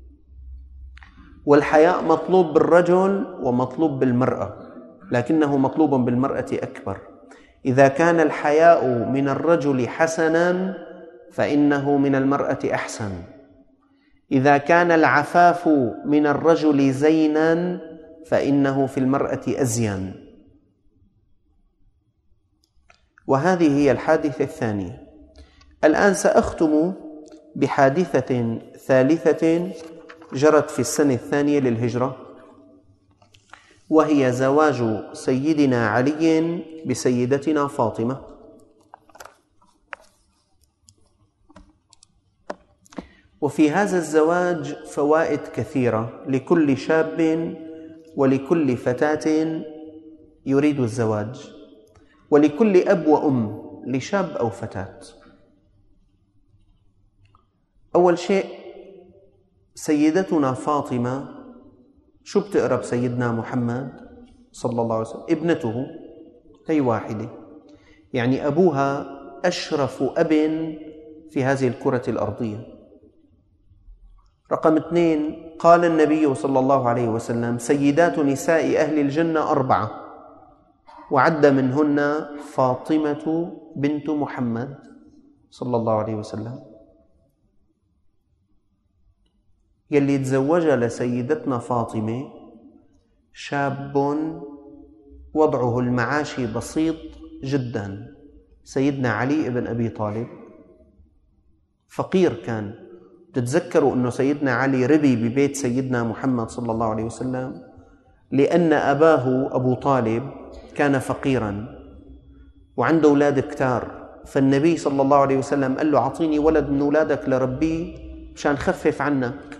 والحياء مطلوب بالرجل ومطلوب بالمرأة، لكنه مطلوب بالمرأة أكبر. إذا كان الحياء من الرجل حسنا فإنه من المرأة أحسن. إذا كان العفاف من الرجل زينا فإنه في المرأة أزين. وهذه هي الحادثة الثانية. الآن سأختم بحادثة ثالثة جرت في السنة الثانية للهجرة، وهي زواج سيدنا علي بسيدتنا فاطمة. وفي هذا الزواج فوائد كثيرة لكل شاب ولكل فتاة يريد الزواج، ولكل أب وأم لشاب أو فتاة. أول شيء، سيدتنا فاطمة شو بتقرب سيدنا محمد صلى الله عليه وسلم؟ ابنته، هي واحدة، يعني أبوها أشرف أب في هذه الكرة الأرضية. رقم 2، قال النبي صلى الله عليه وسلم: سيدات نساء أهل الجنة 4، وعد منهن فاطمة بنت محمد صلى الله عليه وسلم. يلي تزوج لسيدتنا فاطمة شاب وضعه المعاشي بسيط جدا، سيدنا علي بن أبي طالب. فقير كان. تتذكروا أنه سيدنا علي ربي ببيت سيدنا محمد صلى الله عليه وسلم لأن أباه أبو طالب كان فقيرا وعنده أولاد كتار، فالنبي صلى الله عليه وسلم قال له: أعطيني ولد من أولادك لربيه مشان خفف عنك.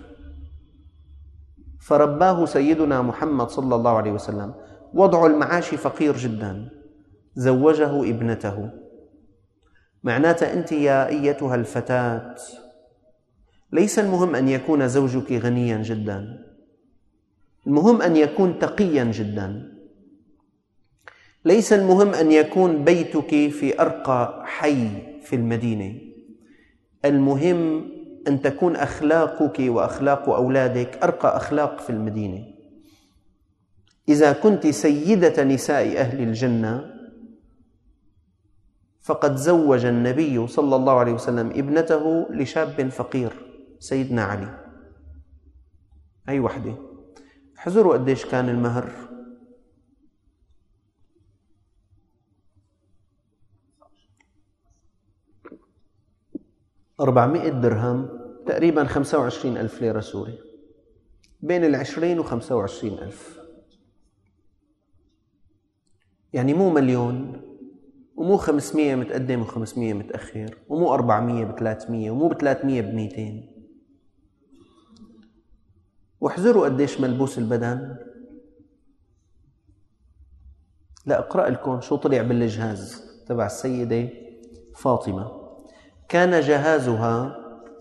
فرباه سيدنا محمد صلى الله عليه وسلم، وضع المعاشي فقير جدا، زوجه ابنته. معناته أنت يا أيتها الفتاة ليس المهم أن يكون زوجك غنيا جدا، المهم أن يكون تقيا جدا. ليس المهم أن يكون بيتك في أرقى حي في المدينة، المهم أن تكون أخلاقك وأخلاق أولادك أرقى أخلاق في المدينة. إذا كنت سيدة نساء أهل الجنة فقد زوج النبي صلى الله عليه وسلم ابنته لشاب فقير، سيدنا علي. أي وحدة. حزروا قديش كان المهر؟ 400 درهم، تقريبا 25,000 ليرة سوري، بين 20 و 25,000. يعني مو مليون، ومو 500 متقدم و500 متأخر، ومو 400 ب300، ومو ب300 ب200. واحذروا قديش ملبوس البدن. لا أقرأ لكم شو طلع بالجهاز تبع السيدة فاطمة. كان جهازها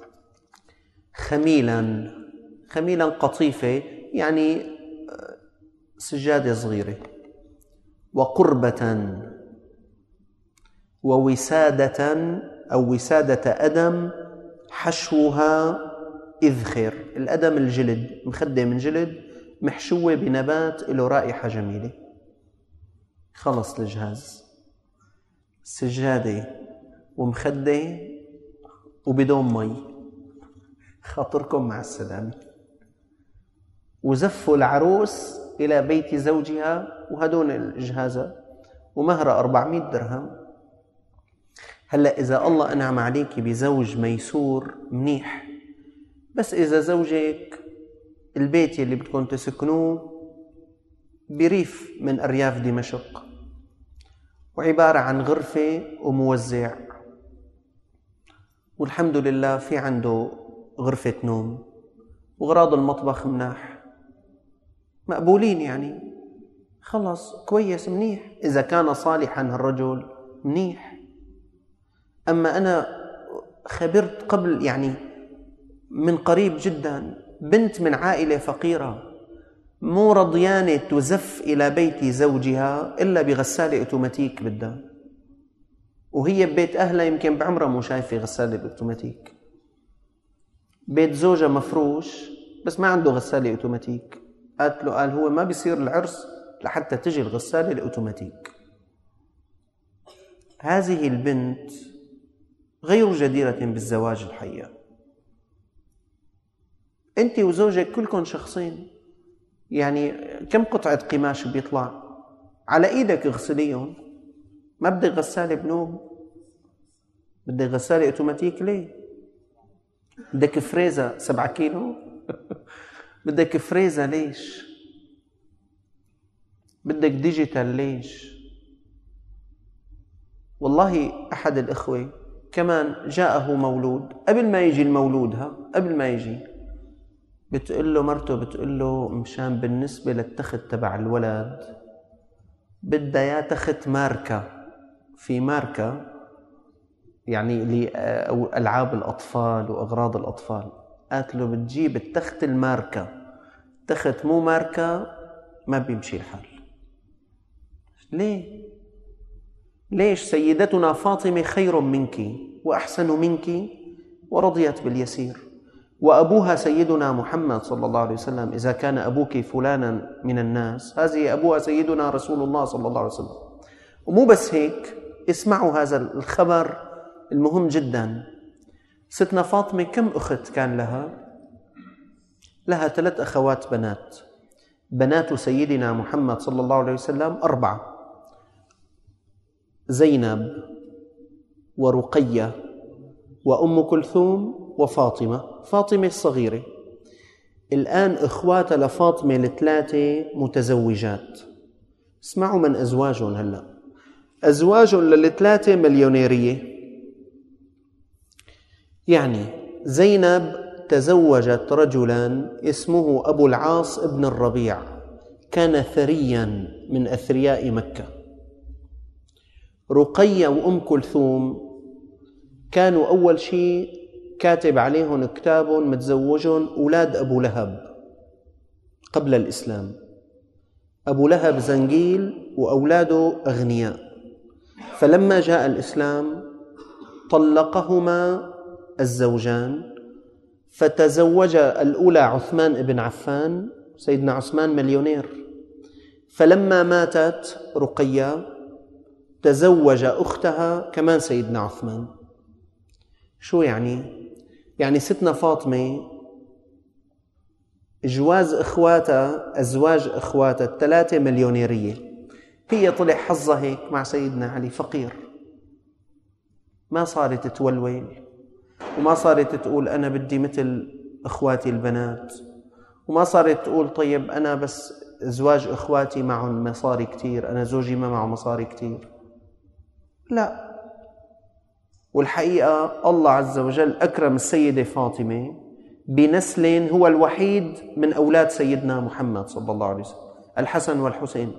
خميلا قطيفة، يعني سجادة صغيرة، وقربة، ووسادة أو وسادة أدم حشوها إذخر. الأدم الجلد، مخدة من جلد محشوة بنبات له رائحة جميلة. خلص الجهاز، سجادة ومخدة وبدون مي، خاطركم مع السلامة. وزفوا العروس إلى بيت زوجها وهدون الجهازة، ومهر 400 درهم. هلأ إذا الله أنعم عليك بزوج ميسور منيح، بس إذا زوجك البيت اللي بدكم تسكنوه بريف من أرياف دمشق وعبارة عن غرفة وموزع، والحمد لله في عنده غرفة نوم وغراض المطبخ مناح مقبولين، يعني خلص كويس منيح إذا كان صالحا الرجل منيح. أما أنا خبرت قبل يعني من قريب جدا بنت من عائلة فقيرة مو رضيانة تزف إلى بيت زوجها إلا بغسالة أوتوماتيك بدها، وهي ببيت أهلها يمكن بعمرها مو شايفة غسالة أوتوماتيك. بيت زوجها مفروش بس ما عنده غسالة أوتوماتيك. قال هو ما بيصير العرس لحتى تجي الغسالة الأوتوماتيك. هذه البنت غير جديرة بالزواج الحقيقة. أنت وزوجك كلكم شخصين، يعني كم قطعة قماش بيطلع على إيدك اغسليهم. ما بدك غسالة بنوب، بدك غسالة أوتوماتيك. ليه؟ بدك فريزة 7 كيلو بدك فريزة ليش؟ بدك ديجيتال ليش؟ والله أحد الإخوة كمان جاءه مولود، قبل ما يجي المولود قبل ما يجي بتقول له مرته، بتقول له مشان بالنسبة للتخت تبع الولد بدها يا تخت ماركة، في ماركة يعني لألعاب الأطفال وأغراض الأطفال. قالت له بتجيب التخت الماركة، تخت مو ماركة ما بيمشي الحال. ليه؟ ليش؟ سيدتنا فاطمة خير منك وأحسن منك ورضيت باليسير، وأبوها سيدنا محمد صلى الله عليه وسلم. إذا كان أبوك فلانا من الناس، هذه أبوها سيدنا رسول الله صلى الله عليه وسلم. ومو بس هيك، اسمعوا هذا الخبر المهم جدا. ستنا فاطمة كم أخت كان لها؟ لها 3 أخوات بنات. بنات سيدنا محمد صلى الله عليه وسلم 4: زينب ورقية وأم كلثوم وفاطمة. فاطمة الصغيرة. الآن إخوات لفاطمة 3 متزوجات. اسمعوا من أزواجهم هلأ. أزواج لل3 مليونيرية. يعني زينب تزوجت رجلا اسمه أبو العاص ابن الربيع، كان ثريا من أثرياء مكة. رقية وأم كلثوم كانوا أول شيء كاتب عليهم كتاب متزوجون أولاد أبو لهب قبل الإسلام. أبو لهب زنجيل وأولاده أغنياء، فلما جاء الإسلام طلقهما الزوجان، فتزوج الأولى عثمان بن عفان. سيدنا عثمان مليونير. فلما ماتت رقية تزوج أختها كمان سيدنا عثمان. شو يعني؟ يعني ستنا فاطمة جواز إخواتها، أزواج إخواتها 3 مليونيرية، هي طلع حظها هيك مع سيدنا علي فقير. ما صارت تولول، وما صارت تقول أنا بدي مثل إخواتي البنات، وما صارت تقول طيب أنا بس زواج إخواتي معهم مصاري كتير، أنا زوجي ما معه مصاري كتير. لا، والحقيقة الله عز وجل أكرم السيدة فاطمة بنسل هو الوحيد من أولاد سيدنا محمد صلى الله عليه وسلم، الحسن والحسين.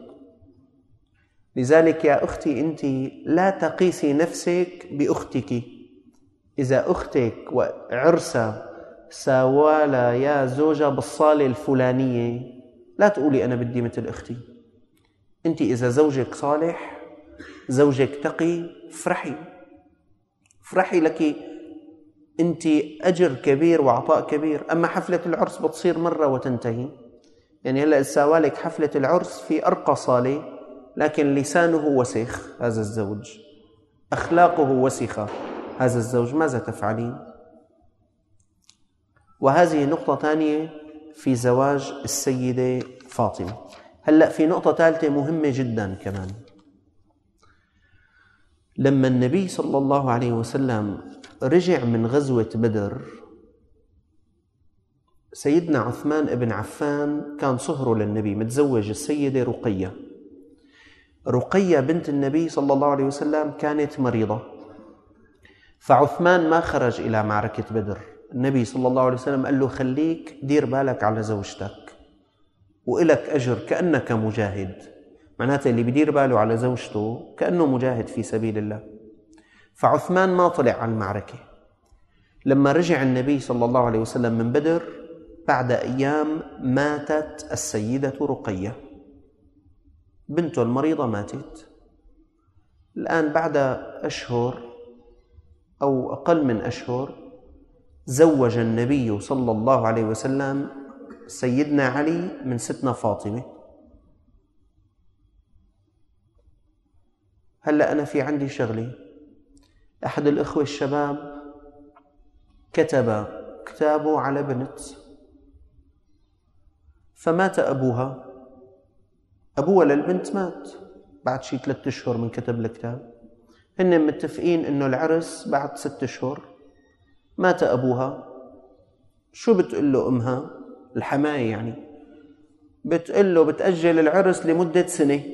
لذلك يا أختي أنت لا تقيسي نفسك بأختك. إذا أختك وعرسة ساوالا يا زوجة بالصالة الفلانية، لا تقولي أنا بدي مثل أختي. أنت إذا زوجك صالح، زوجك تقي، افرحي لك أنت أجر كبير وعطاء كبير. أما حفلة العرس بتصير مرة وتنتهي. يعني هلأ ساوالك حفلة العرس في أرقى صالة، لكن لسانه وسخ هذا الزوج، أخلاقه وسخة هذا الزوج، ماذا تفعلين؟ وهذه نقطة ثانية في زواج السيدة فاطمة. هلأ في نقطة ثالثة مهمة جدا كمان. لما النبي صلى الله عليه وسلم رجع من غزوة بدر، سيدنا عثمان بن عفان كان صهره للنبي، متزوج السيدة رقية. رقية بنت النبي صلى الله عليه وسلم كانت مريضة، فعثمان ما خرج إلى معركة بدر. النبي صلى الله عليه وسلم قال له خليك دير بالك على زوجتك وإلك أجر كأنك مجاهد. معناته اللي بدير باله على زوجته كأنه مجاهد في سبيل الله. فعثمان ما طلع على المعركة. لما رجع النبي صلى الله عليه وسلم من بدر بعد أيام ماتت السيدة رقية، بنته المريضة ماتت. الآن بعد أشهر أو أقل من أشهر زوج النبي صلى الله عليه وسلم سيدنا علي من ستنا فاطمة. هلأ أنا في عندي شغلة، أحد الإخوة الشباب كتب كتابه على بنت، فمات أبوها. أبوها للبنت مات بعد شي 3 أشهر من كتب الكتاب. هن متفقين إنه العرس بعد 6 أشهر. مات أبوها، شو بتقول له أمها الحماية؟ يعني بتقول له بتأجل العرس لمدة سنة.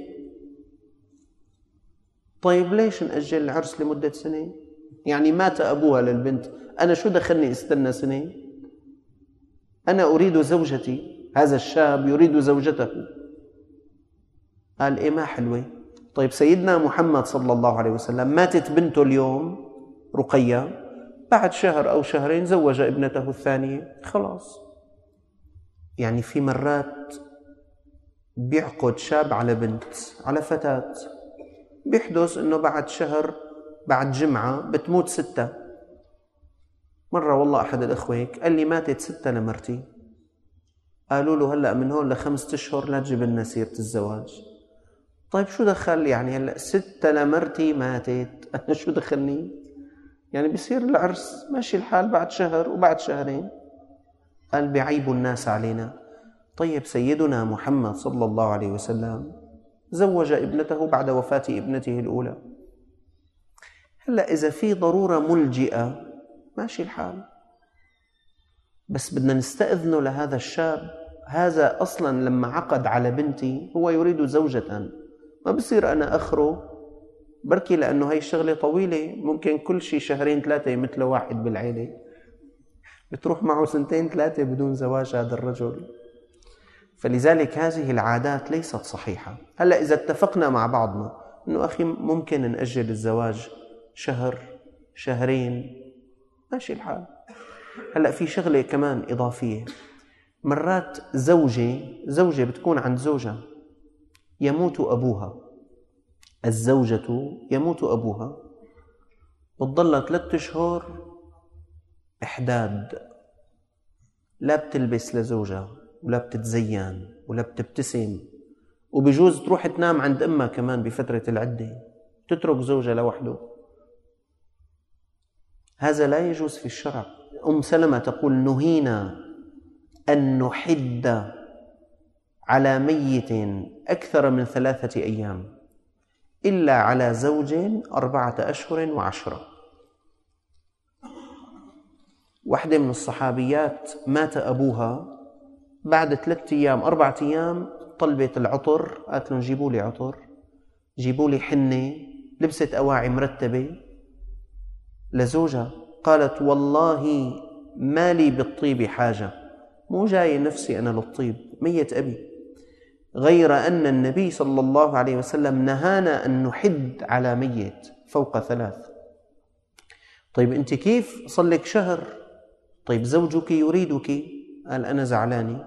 طيب ليش نأجل العرس لمدة سنة؟ يعني مات أبوها للبنت، أنا شو دخلني استنى سنة؟ أنا أريد زوجتي، هذا الشاب يريد زوجته. قال إيه ما حلوة. طيب سيدنا محمد صلى الله عليه وسلم ماتت بنته اليوم رقية، بعد شهر أو شهرين زوج ابنته الثانية، خلاص. يعني في مرات بيعقد شاب على بنت، على فتاة، بيحدث إنه بعد شهر بعد جمعة بتموت 6. مرة والله أحد الأخوة قال لي ماتت 6 لمرتي. قالوا له هلأ من هون ل5 أشهر لا تجيب لنا سيرة الزواج. طيب شو دخل يعني هلأ 6 لمرتي ماتت، أنا شو دخلني؟ يعني بيصير العرس ماشي الحال بعد شهر وبعد شهرين. قال بعيب الناس علينا. طيب سيدنا محمد صلى الله عليه وسلم زوج ابنته بعد وفاة ابنته الأولى. هلأ إذا في ضرورة ملجئة ماشي الحال، بس بدنا نستأذنه لهذا الشاب. هذا أصلا لما عقد على بنتي هو يريد زوجة، ما بصير أنا أخره بركي، لأنه هاي الشغلة طويلة، ممكن كل شي 2-3 مثل واحد بالعيلة بتروح معه 2-3 بدون زواج هذا الرجل. فلذلك هذه العادات ليست صحيحة. هلأ إذا اتفقنا مع بعضنا أنه أخي ممكن نأجل الزواج 1-2 ماشي الحال. هلأ في شغلة كمان إضافية، مرات زوجة بتكون عند زوجها يموت أبوها، الزوجة يموت أبوها، بتضل 3 أشهر إحداد، لا بتلبس لزوجها ولا بتتزين ولا بتبتسم، وبجوز تروح تنام عند أمها كمان بفترة العدة، تترك زوجها لوحده. هذا لا يجوز في الشرع. أم سلمة تقول نهينا أن نحد على ميت أكثر من 3 أيام إلا على زوج 4 أشهر و10. واحدة من الصحابيات مات أبوها، بعد 3 أيام 4 أيام طلبت العطر، قالت لهم جيبوا لي عطر، جيبوا لي حنة، لبست أواعي مرتبة لزوجها. قالت والله ما لي بالطيب حاجة، مو جاي نفسي أنا للطيب، ميت أبي، غير أن النبي صلى الله عليه وسلم نهانا أن نحد على ميت فوق 3. طيب أنت كيف صلك شهر؟ طيب زوجك يريدك. قال أنا زعلاني.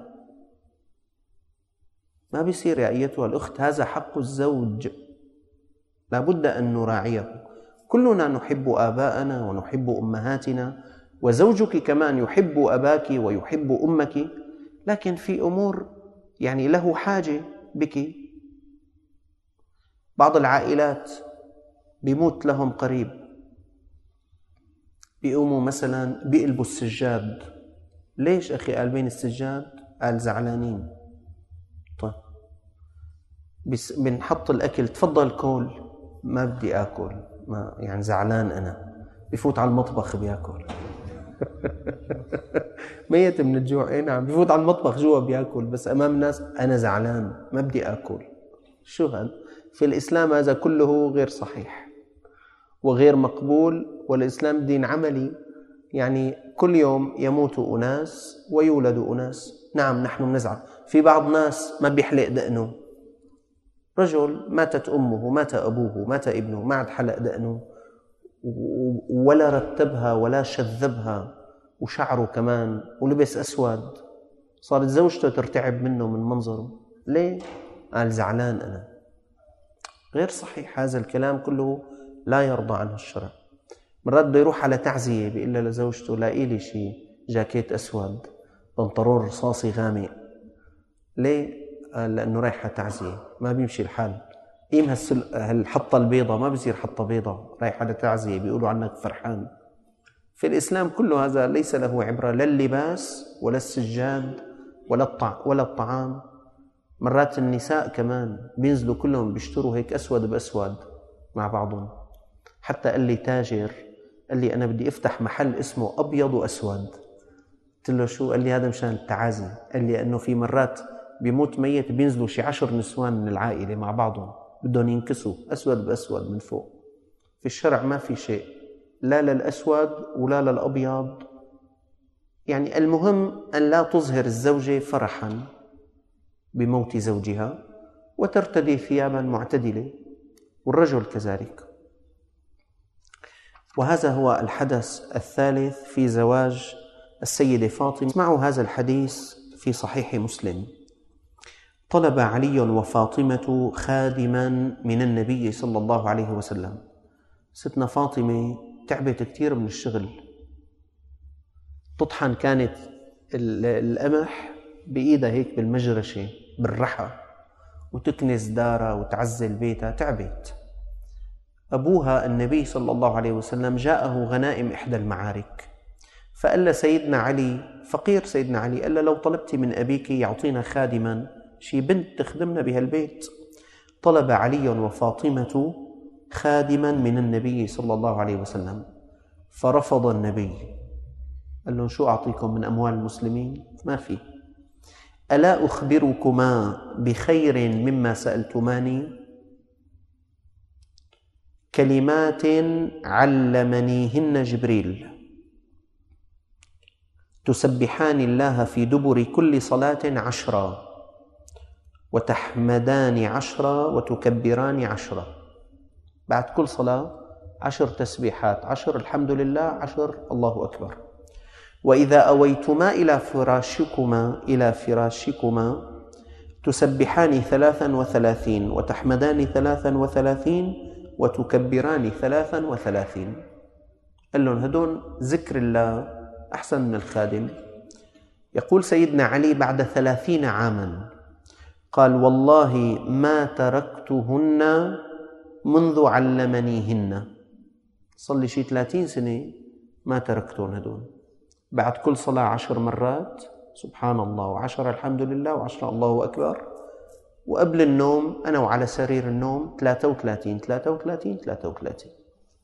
ما بيصير يا أيتها الأخت، هذا حق الزوج، لابد أن نراعيه. كلنا نحب آباءنا ونحب أمهاتنا، وزوجك كمان يحب أباك ويحب أمك، لكن في أمور يعني له حاجة بك. بعض العائلات بيموت لهم قريب، بيقوموا مثلا بيقلبوا السجاد. ليش أخي قلبين السجاد؟ قال زعلانين. طيب بنحط الأكل، تفضل كل، ما بدي آكل، ما يعني زعلان أنا، بفوت على المطبخ بياكل. ميت من الجوع. اي نعم، بفوت على المطبخ جوا بياكل، بس أمام الناس أنا زعلان ما بدي أكل. شو هذا؟ في الإسلام هذا كله غير صحيح وغير مقبول، والإسلام دين عملي. يعني كل يوم يموت أناس ويولد أناس. نعم نحن نزعل. في بعض ناس ما بيحلق دقنه، رجل ماتت أمه، مات أبوه، مات ابنه، ما عاد حلق دقنه ولا رتبها ولا شذبها، وشعره كمان، ولبس أسود. صارت زوجته ترتعب منه من منظره. ليه؟ قال زعلان أنا. غير صحيح هذا الكلام كله، لا يرضى عنه الشرع. مرات بده يروح على تعزية بيقول لها لزوجته لاقي لي شيء، جاكيت أسود، بنطلون رصاصي غامق. ليه؟ قال لأنه رايحة تعزية، ما بيمشي الحال. قيم هالحطة البيضة ما بصير حطة بيضة، رايحة لتعزية بيقولوا عنك فرحان. في الإسلام كله هذا ليس له عبرة، لا اللباس ولا السجاد ولا الطعام. مرات النساء كمان بينزلوا كلهم بيشتروا هيك أسود بأسود مع بعضهم. حتى قال لي تاجر، قال لي أنا بدي أفتح محل اسمه أبيض وأسود. قلت له شو؟ قال لي هذا مشان التعازي. قال لي أنه في مرات بيموت ميت بينزلوا شي 10 نسوان من العائلة مع بعضهم بدهم ينكسوا أسود بأسود من فوق. في الشرع ما في شيء، لا للأسود ولا للأبيض. يعني المهم أن لا تظهر الزوجة فرحا بموت زوجها وترتدي ثيابا معتدلة، والرجل كذلك. وهذا هو الحدث الثالث في زواج السيدة فاطمة. اسمعوا هذا الحديث في صحيح مسلم. طلب علي وفاطمة خادما من النبي صلى الله عليه وسلم. ستنا فاطمة تعبت كثير من الشغل، تطحن كانت القمح بإيدها هيك بالمجرشة بالرحى، وتكنس دارها وتعزل بيتها، تعبت. أبوها النبي صلى الله عليه وسلم جاءه غنائم إحدى المعارك، فقال له سيدنا علي، فقير سيدنا علي، قال له لو طلبت من أبيك يعطينا خادما، شي بنت تخدمنا بهالبيت. طلب علي وفاطمة خادما من النبي صلى الله عليه وسلم، فرفض النبي. قال لهم شو أعطيكم من أموال المسلمين؟ ما في. ألا أخبركما بخير مما سألتماني؟ كلمات علمنيهن جبريل، تسبحان الله في دبر كل صلاة 10، وتحمدان 10، وتكبران 10. بعد كل صلاة 10 تسبيحات، 10 الحمد لله، 10 الله أكبر. وإذا أويتما إلى فراشكما تسبحان 33، وتحمدان 33، وتكبران 33. قال لهم هدول ذكر الله أحسن من الخادم. يقول سيدنا علي بعد 30 عاما قال والله ما تركتهن منذ علمنيهن. صلي شي 30 سنة ما تركتهن هدول. بعد كل صلاة 10 مرات سبحان الله، و10 الحمد لله، و10 الله أكبر. وقبل النوم أنا وعلى سرير النوم 33 33 33.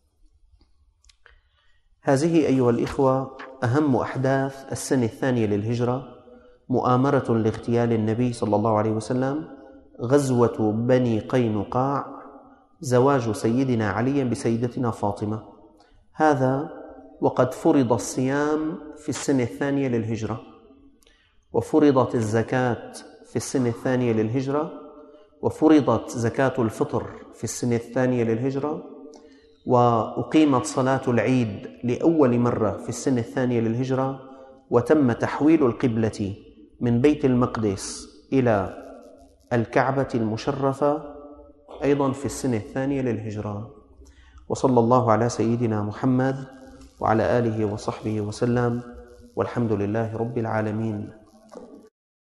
هذه أيها الإخوة أهم أحداث السنة الثانية للهجرة: مؤامرة لاغتيال النبي صلى الله عليه وسلم، غزوة بني قينقاع، زواج سيدنا علي بسيدتنا فاطمة. هذا وقد فرض الصيام في السنة الثانية للهجرة، وفرضت الزكاة في السنة الثانية للهجرة، وفرضت زكاة الفطر في السنة الثانية للهجرة، وأقيمت صلاة العيد لأول مرة في السنة الثانية للهجرة، وتم تحويل القبلة من بيت المقدس إلى الكعبة المشرفة أيضا في السنة الثانية للهجرة. وصلى الله على سيدنا محمد وعلى آله وصحبه وسلم، والحمد لله رب العالمين.